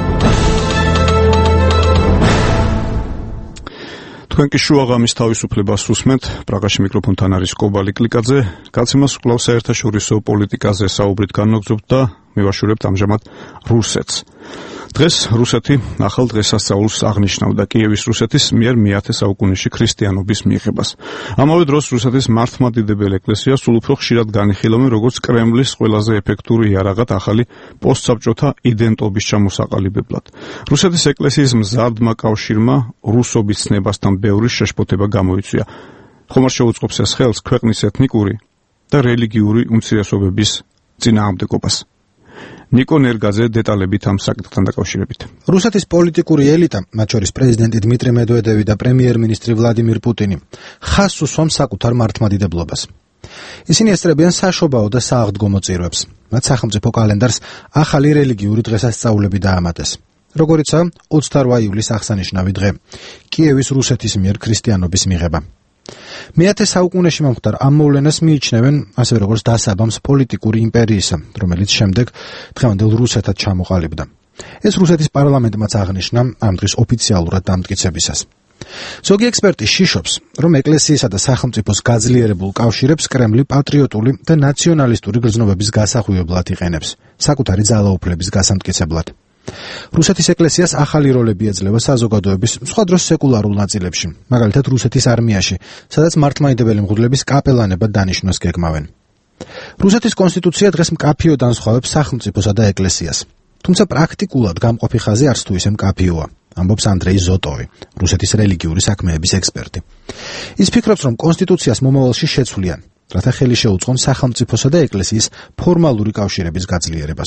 თქვენ კი შუაღამის თავისუფლებას უსმენთ. პრაღაში მიკროფონთან არის კობალი კლიკაძე. გაცემას კვლავ საერთაშორისო პოლიტიკაზე საუბრით განვაგრძობთ და მივაშურებთ ამჟამად რუსეთს. დღეს რუსეთი ახალ დღესასწაულს აღნიშნავდა კიევის რუსეთის მიერ მეათე საუკუნეში ქრისტიანობის მიღებას. ამავე დროს რუსეთის მართლმადიდებელ ეკლესია სულ უფრო ხშირად განიხილავენ როგორც კრემლის ყველაზე ეფექტური იარაღად ახალი პოსტსაბჭოთა იდენტობის ჩამოსაყალიბებლად. რუსეთის ეკლესიის მზარდმა კავშირმა რუსობის ცნებასთან ბევრი შეშფოთება გამოიწვია. ხომ არ შეუწყობს ეს ხელს ქვეყნის ეთნიკური და რელიგიური უმცირესობების წინააღმდეგობას. ნიკო ნერგაძე დეტალებით ამ საკითხთან დაკავშირებით. რუსეთის პოლიტიკური ელიტა, მათ შორის პრეზიდენტი დმიტრი მედვედევი და პრემიერ-მინისტრი ვლადიმირ პუტინი, ხაზს უსვამს საკუთარ მართლმადიდებლობას. ისინი ესწრებიან საშობაო და სააღდგომო წირვებს. მათ სახელმწიფო კალენდარს ახალი რელიგიური დღესასწაულები დაამატეს. როგორიცაა ოცდაოთხ ივლისს აღსანიშნავი დღე, კიევის რუსეთის მიერ ქრისტიანობის მიღება. მეათე საუკუნეში მომხდარ ამ მოვლენას მიიჩნევენ ასევე როგორც დასაბამს პოლიტიკური იმპერიისა, რომელიც შემდეგ დღევანდელ რუსეთად ჩამოყალიბდა. ეს რუსეთის პარლამენტმაც აღნიშნა ამ დღის ოფიციალურად დამტკიცებისას. ზოგი ექსპერტი შიშობს, რომ ეკლესიისა და სახელმწიფოს გაძლიერებულ კავშირებს კრემლი პატრიოტული და ნაციონალისტური გრძნობების გასახვევებლად იყენებს, საკუთარი ძალაუფლების გასამტკიცებლად. რუსეთის ეკლესიას ახალი როლები ეძლევა საზოგადოების სხვა დროს სეკულარულ ნაწილებში, მაგალითად რუსეთის არმიაში, სადაც მართლმადიდებელი მღვდლების კაპელანებად დანიშნვას გეგმავენ. რუსეთის კონსტიტუცია დღეს მკაფიო განსხვავებს სახელმწიფოსა და ეკლესიას, თუმცა პრაქტიკულად გამყოფი ხაზი არც თუ ისე მკაფიოა, ამბობს ანდრეი ზოტოვი, რუსეთის რელიგიური საქმეების ექსპერტი. ის ფიქრობს, რომ კონსტიტუციას მომავალში შეცვლიან, რათა ხელი შეუწყონ სახელმწიფოსა და ეკლესიის ფორმალური კავშირების გაძლიერებას.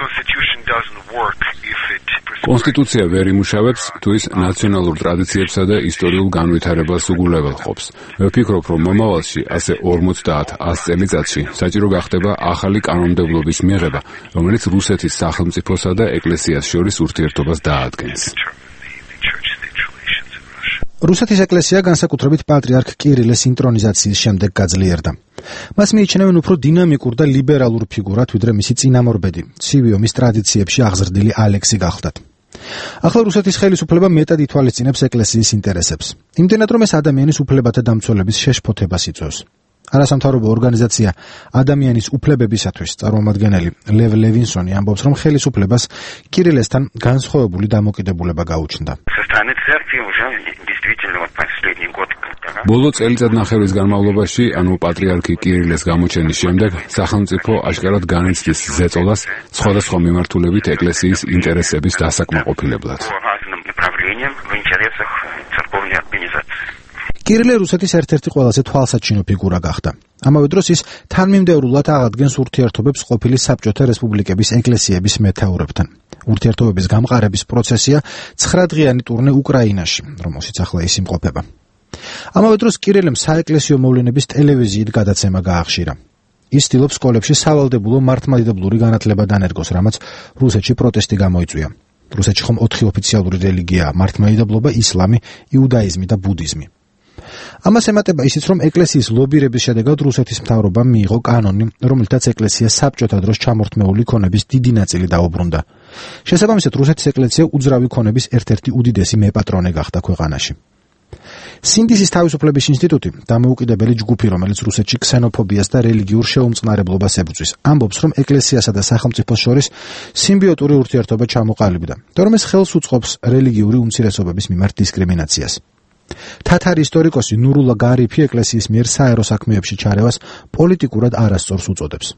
კონსტიტუცია ვერ იმუშავებს, თუ ის ნაციონალურ ტრადიციებსა და ისტორიულ განვითარებას უგულებელყოფს. მე ვფიქრობ, რომ მომავალში, ასე ორმოცდაათ ას წელიწადში, საჭირო გახდება ახალი კანონმდებლობის მიღება, რომელიც რუსეთის სახელმწიფოსა და ეკლესიას შორის ურთიერთობას დაადგენს. რუსეთის ეკლესია განსაკუთრებით პატრიარქ კირილეს ინტრონიზაციის შემდეგ გაძლიერდა. მას მიიჩნევენ უფრო დინამიკურ და ლიბერალურ ფიგურად, ვიდრე მისი წინამორბედი, ცივი ომის ტრადიციებში აღზრდილი ალექსი გახლდათ. ახლა რუსეთის ხელისუფლება მეტად ითვალისწინებს ეკლესიის ინტერესებს. იმდენად რომ ეს ადამიანის უფლებათა დამცველების შეშფოთებას იწვევს. არასამთავრობო ორგანიზაცია ადამიანის უფლებებისათვის წარმომადგენელი ლევ ლევინსონი ამბობს, რომ ხელისუფლებას კირილესთან განსხვავებული დამოკიდებულება გაუჩნდა. ბოლო წელიწადნახევრის განმავლობაში, ანუ პატრიარქი კირილეს გამოჩენის შემდეგ, სახელმწიფო აშკარად განიცდის ზეწოლას სხვადასხვა მიმართულებით ეკლესიის ინტერესების დასაკმაყოფილებლად. კირილე რუსეთის ერთ-ერთი ყველაზე თვალსაჩინო ფიგურა გახდა. ამავე დროს ის თანმიმდევრულად აღადგენს ურთიერთობებს ყოფილი საბჭოთა რესპუბლიკების ეკლესიების მეთაურებთან. ურთიერთობების გამყარების პროცესია ცხრადღიანი ტურნე უკრაინაში, რომელშიც ახლა ის იმყოფება. ამავე დროს კირილემ საეკლესიო მოვლენების ტელევიზიით გადაცემა გაახშირა. ის ცდილობს სკოლებში სავალდებულო მართლმადიდებლური განათლება დანერგოს, რამაც რუსეთში პროტესტი გამოიწვია. რუსეთში ხომ ოთხი ოფიციალური რელიგიაა: მართლმადიდებლობა, ისლამი, იუდაიზმი და ბუდიზმი. ამას ემატება ისიც, რომ ეკლესიის ლობირების შედეგად რუსეთის მთავრობამ მიიღო კანონი, რომელთაც ეკლესია საბჭოთა დროს ჩამორთმეული ქონების დიდი ნაწილი დაუბრუნდა. შესაბამისად, რუსეთის ეკლესია უძრავი ქონების ერთ-ერთი უდიდესი მეპატრონე გახდა ქვეყანაში. სინდისის თავისუფლების ინსტიტუტი, დამოუკიდებელი ჯგუფი, რომელიც რუსეთში ქსენოფობიას და რელიგიურ შეუმწყნარებლობას ებრძვის, ამბობს, რომ ეკლესიასა და სახელმწიფოს შორის სიმბიოტური ურთიერთობა ჩამოყალიბდა და რომ ეს ხელს უწყობს რელიგიური უმცირესობების მიმართ დისკრიმინაციას. თათარი ისტორიკოსი ნურულა გარიფი ეკლესიის მიერ საერო საქმეებში ჩარევას პოლიტიკურად არასწორს უწოდებს.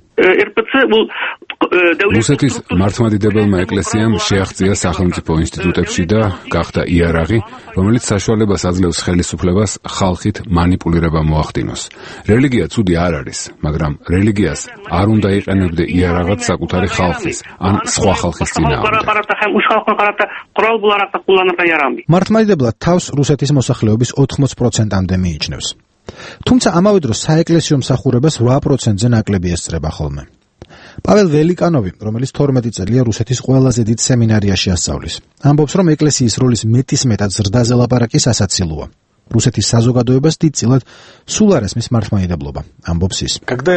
რუსეთის მართლმადიდებელმა ეკლესიამ შეაღწია სახელმწიფო ინსტიტუტებში და გახდა იარაღი, რომელიც საშუალებას აძლევს ხელისუფლებას ხალხით მანიპულირება მოახდინოს. რელიგია ცუდი არ არის, მაგრამ რელიგიას არ უნდა იყენებდე იარაღად საკუთარი ხალხის ან სხვა ხალხის წინააღმდეგ. მართლმადიდებლად თავს რუსეთის მოსახლეობის ოთხმოც პროცენტამდე მიიჩნევს. თუმცა ამავე დროს საეკლესიო მსახურებას ორი პროცენტზე ნაკლები ესწრება ხოლმე. პაվել ველიკანოვი, რომელიც თორმეტი წელია რუსეთის ყველაზე დიდ სემინარიაში ასწავლის, ამბობს, რომ ეკლესიის როლის მეტისმეტად ზრდაზე ლაპარაკი სასაცილოა. რუსეთის საზოგადოებას დიდწილად სულ არ ესმის მართლმადიდებლობა, ამბობს ის.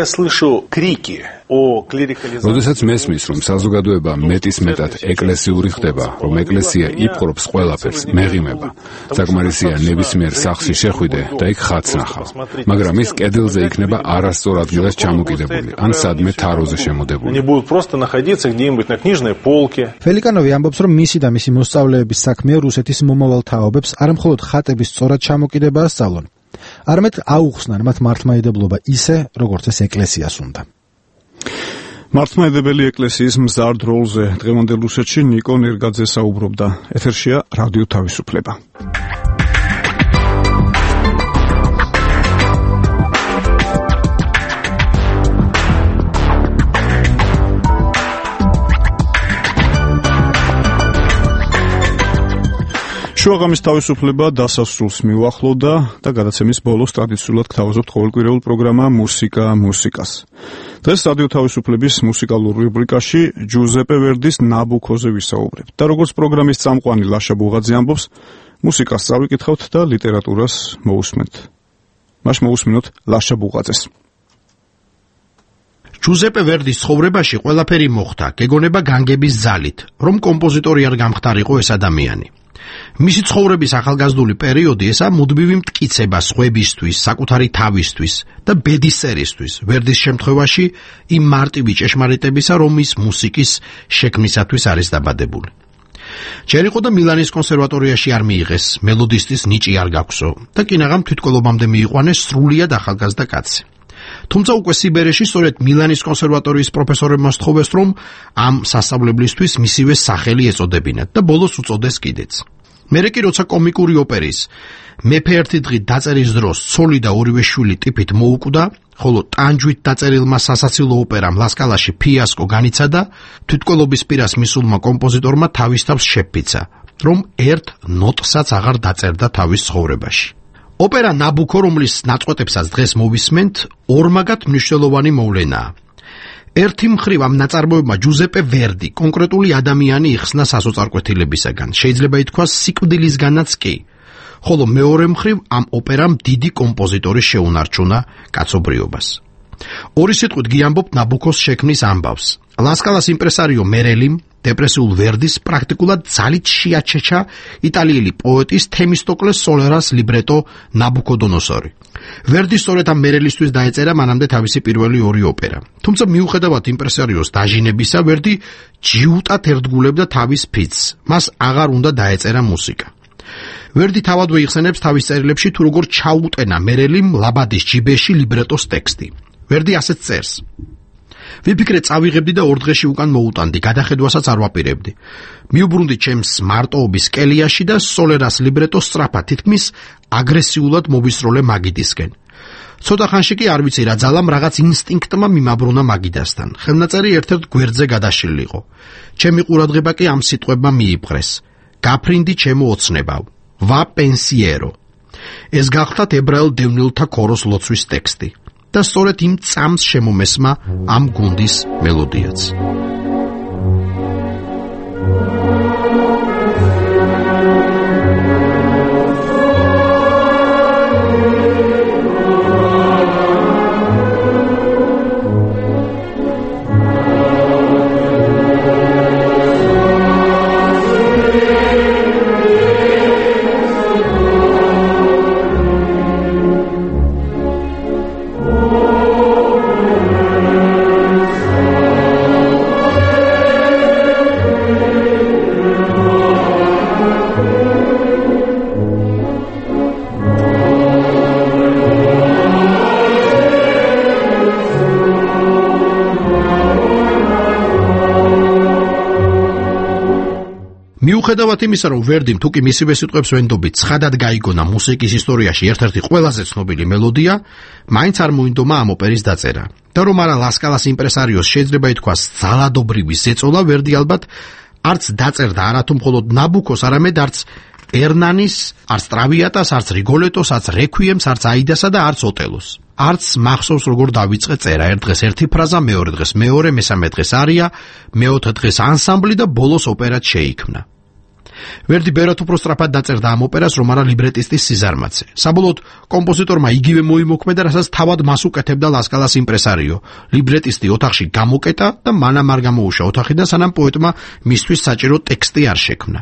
როდესაც მესმის, რომ საზოგადოება მეტისმეტად ეკლესიური ხდება, რომ ეკლესია იპყრობს ყველაფერს, მეღიმება, საკმარისია ნებისმიერ სახლში შეხვიდე და იქ ხატს ნახავ, მაგრამ ის კედელზე იქნება არასწორ ადგილას ჩამოკიდებული, ან სადმე თაროზე შემოდებული. ველიკანოვი ამბობს, რომ მისი და მისი მოსწავლეების საქმეა რუსეთის მომავალ თაობებს არა მხოლოდ ხატების სწორად ჩამოკიდება ასწავლონ, არამედ აუხსნან მათ მართლმადიდებლობა ისე, როგორც ეს ეკლესიას უნდა. მართლმადიდებელი ეკლესიის მზარდ როლზე დღევანდელ რუსეთში ნიკო ნერგაძე საუბრობდა. ეთერშია რადიო თავისუფლება. შუაღამის თავისუფლება დასასრულს მივახლოვდა და გადაცემის ბოლოს ტრადიციულად გთავაზობთ ყოველკვირეულ პროგრამა მუსიკა მუსიკას. დღეს რადიო თავისუფლების მუსიკალურ რუბრიკაში ჯუზეპე ვერდის ნაბუქოზე ვისაუბრებთ. და როგორც პროგრამის წამყვანი ლაშა ბუღაძე ამბობს, მუსიკას წავიკითხავთ და ლიტერატურას მოусმენთ. მას მოусმინოთ ლაშა ბუღაძეს. ჯუზეპე ვერდის ცხოვრებაში ყველაფერი მოხდა, გეგონება განგების ძალით, რომ კომპოზიტორი არ გამხდარიყო ეს ადამიანი. მისი ცხოვრების ახალგაზრდული პერიოდი ესა მუდმივი მტკიცება სხვებისთვის, საკუთარი თავისთვის და ბედის წერისთვის, ვერდის შემთხვევაში იმ მარტივი ჭეშმარიტებისა, რომ ის მუსიკის შექმნისათვის არის დაბადებული. ჯერ იყო და მილანის კონსერვატორიაში არ მიიღეს, მელოდისტის ნიჭი არ გაქვსო და კინაღამ თვითკვლობამდე მიიყვანეს სრულიად ახალგაზრდა კაცი. თუმცა უკვე სიბერეში სწორედ მილანის კონსერვატორიის პროფესორებმა სთხოვეს, რომ ამ სასწავლებლისთვის მისივე სახელი ეწოდებინათ და ბოლოს უწოდეს კიდეც. მერე კი როცა კომიკური ოპერის მეფე ერთი დღით დაწერის დროს ცოლი და ორივე შვილი ტიპით მოუკვდა, ხოლო ტანჯვით დაწერილმა სასაცილო ოპერამ ლასკალაში ფიასკო განიცადა, თვითკვლობის პირას მისულმა კომპოზიტორმა თავის თავს შეფიცა, რომ ერთ ნოტსაც აღარ დაწერდა თავის ცხოვრებაში. ოპერა ნაბუქო, რომლის ნაწყვეტებსაც დღეს მოვისმენთ, ორმაგად მნიშვნელოვანი მოვლენაა. ერთი მხრივ ამ ნაწარმოებმა ჯუზეპე ვერდი კონკრეტული ადამიანი იხსნა სასოწარკვეთილებისაგან, შეიძლება ითქვას სიკვდილისგანაც კი, ხოლო მეორე მხრივ ამ ოპერამ დიდი კომპოზიტორი შეუნარჩუნა კაცობრიობას. ორი სიტყვით გიამბობთ ნაბუკოს შექმნის ამბავს. ლასკალას იმპრესარიო მერელიმ დეპრესიულ ვერდის პრაქტიკულად ძალით შეაჩეჩა იტალიელი პოეტის თემისტოკლეს სოლერას ლიბრეტო ნაბუკოდონოსორი. ვერდი სწორედ ამ მერელისთვის დაეწერა მანამდე თავისი პირველი ორი ოპერა. თუმცა მიუხედავად იმპრესარიოს დაჟინებისა, ვერდი ჯიუტად ერდგულებდა თავის ფიცს. მას აღარ უნდა დაეწერა მუსიკა. ვერდი თავადვე იხსენებს თავის წერილებში თუ როგორ ჩაუტენა მერელიმ ლაბადის ჯიბეში ლიბრეტოს ტექსტი. ვერდი ასეც წერს: ვიფიქრე წავიღებდი და ორ დღეში უკან მოუტანდი, გადახედვასაც არ ვაპირებდი. მიუბრუნდი ჩემს მარტოობის კელიაში და სოლერას ლიბრეტო სწრაფად, თითქმის აგრესიულად მოვისროლე მაგიდისკენ. ცოტა ხანში კი არ ვიცი რა ძალამ რაღაც ინსტინქტმა მიმაბრუნა მაგიდასთან. ხელნაწერი ერთ-ერთ გვერდზე გადაშლილიყო. ჩემი ყურადღება კი ამ სიტყვებმა მიიპყრეს: გაფრინდი ჩემო ოცნებავ, ვა პენსიერო. ეს გახლდათ ებრაელ დევნილთა ქოროს ლოცვის ტექსტი. და სწორედ იმ წამს შემომესმა ამ გუნდის მელოდიაც. მიუხედავად იმისა, რომ ვერდიმ თუ კი მისივე სიტყვებს ვენდობით ცხადად გაიგონა მუსიკის ისტორიაში ერთ-ერთი ყველაზე ცნობილი მელოდია, მაინც არ მოინდომა ამ ოპერის დაწერა. და რომ არა ლასკალას იმპრესარიოს შეიძლება ითქვას ძალადობრივი ზეწოლა, ვერდი ალბათ არც დაწერდა არათუ მხოლოდ ნაბუკოს, არამედ არც ერნანის, არც ტრავიატას, არც რიგოლეტოს, არც რექვიემს, არც აიდასა და არც ოტელოს. არც მახსოვს როგორ დავიწყე წერა. ერთ დღეს ერთი ფრაზა, მეორე დღეს მეორე, მესამე დღეს არია, მეოთხე დღეს ანსამბლი და ბოლოს ოპერაც შეიქმნა. ვერდი ბევრად უფრო სწრაფად დაწერდა ამ ოპერას, რომ არა ლიბრეტისტის სიზარმაცე. საბოლოოდ კომპოზიტორმა იგივე მოიმოქმედა, რასაც თავად მას უკეთებდა ლასკალას იმპრესარიო. ლიბრეტისტი ოთახში გამოკეტა და მანამ არ გამოუშვა ოთახიდან, სანამ პოეტმა მისთვის საჭირო ტექსტი არ შექმნა.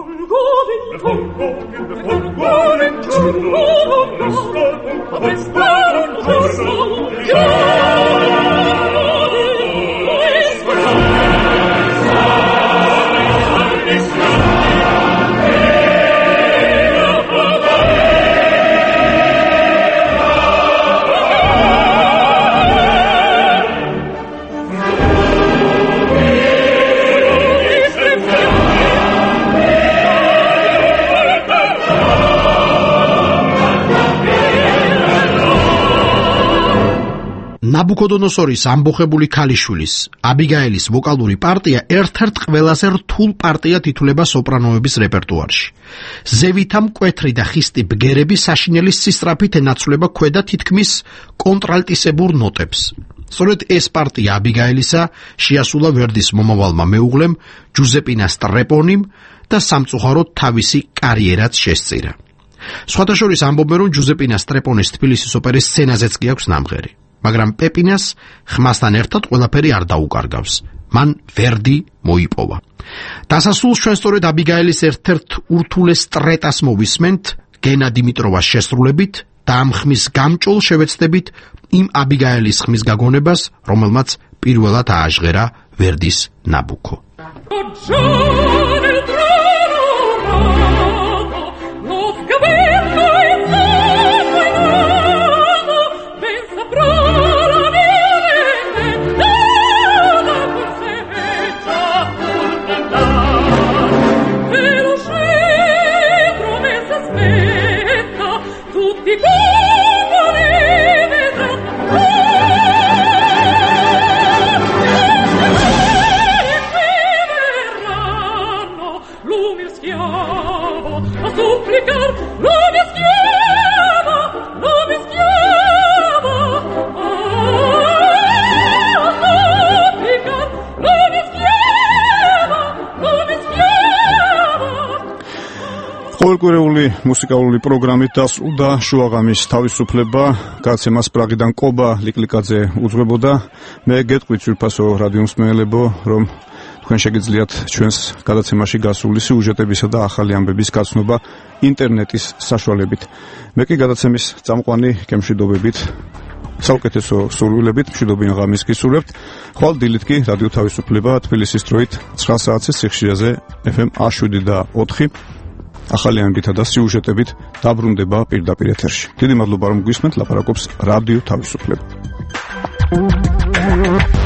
ნაბუკოდონოსორის ამბოხებული ქალიშვილის აბიგაელის ვოკალური პარტია ერთ-ერთ ყველაზე რთულ პარტიად ითვლება სოპრანოების რეპერტუარში. ზევითა მკვეთრი და ხისტი ბგერები საშინელის სისწრაფით ენაცვლება ქვედა თითქმის კონტრალტისებურ ნოტებს. სწორედ ეს პარტია აბიგაელისა შეასულა ვერდის მომავალმა მეუღლემ ჯუზეპინა სტრეპონიმ და სამწუხაროდ თავისი კარიერაც შესწირა. სხვათა შორის ამბობენ, რომ ჯუზეპინა სტრეპონის თბილისის ოპერის სცენაზეც კი აქვს ნამღერი. მაგრამ პეპინას ხმასთან ერთად ყველაფერი არ დაუკარგავს. მან ვერდი მოიპოვა. დასასრულს ჩვენ სწორედ აბიგაელის ერთ-ერთ ურთულეს ტრეტას მოვისმენთ გენა დიმიტროვას შესრულებით და ამ ხმის გამჭოლ შევეცდებით იმ აბიგაელის ხმის გაგონებას, რომელმაც პირველად ააჟღერა ვერდის ნაბუკო. მუსიკალური პროგრამით დასრულდა შუაღამის თავისუფლება. გაცემას პრაღიდან კობა ლიკლიკაძე უძღვებოდა. მე გეტყვით ძვირფასო რადიო მსმენელებო, რომ თქვენ შეგიძლიათ ჩვენს გადაცემაში გასული სიუჟეტებისა და ახალი ამბების გაცნობა ინტერნეტის საშუალებით. მე კი გადაცემის წამყვანი გემშვიდობებით საუკეთესო სურვილებით მშვიდობიან ღამის გისურვებთ. ხვალ დილით კი რადიო თავისუფლება თბილისის დროით ცხრა საათის სიხშირეზე ეფ ემ შვიდ და ოთხი ახალი ამბითა და სიუჟეტებით დაბრუნდება პირდაპირ ეთერში. დიდი მადლობა რომ გვისმენთ, ლაპარაკობს რადიო თავისუფლება.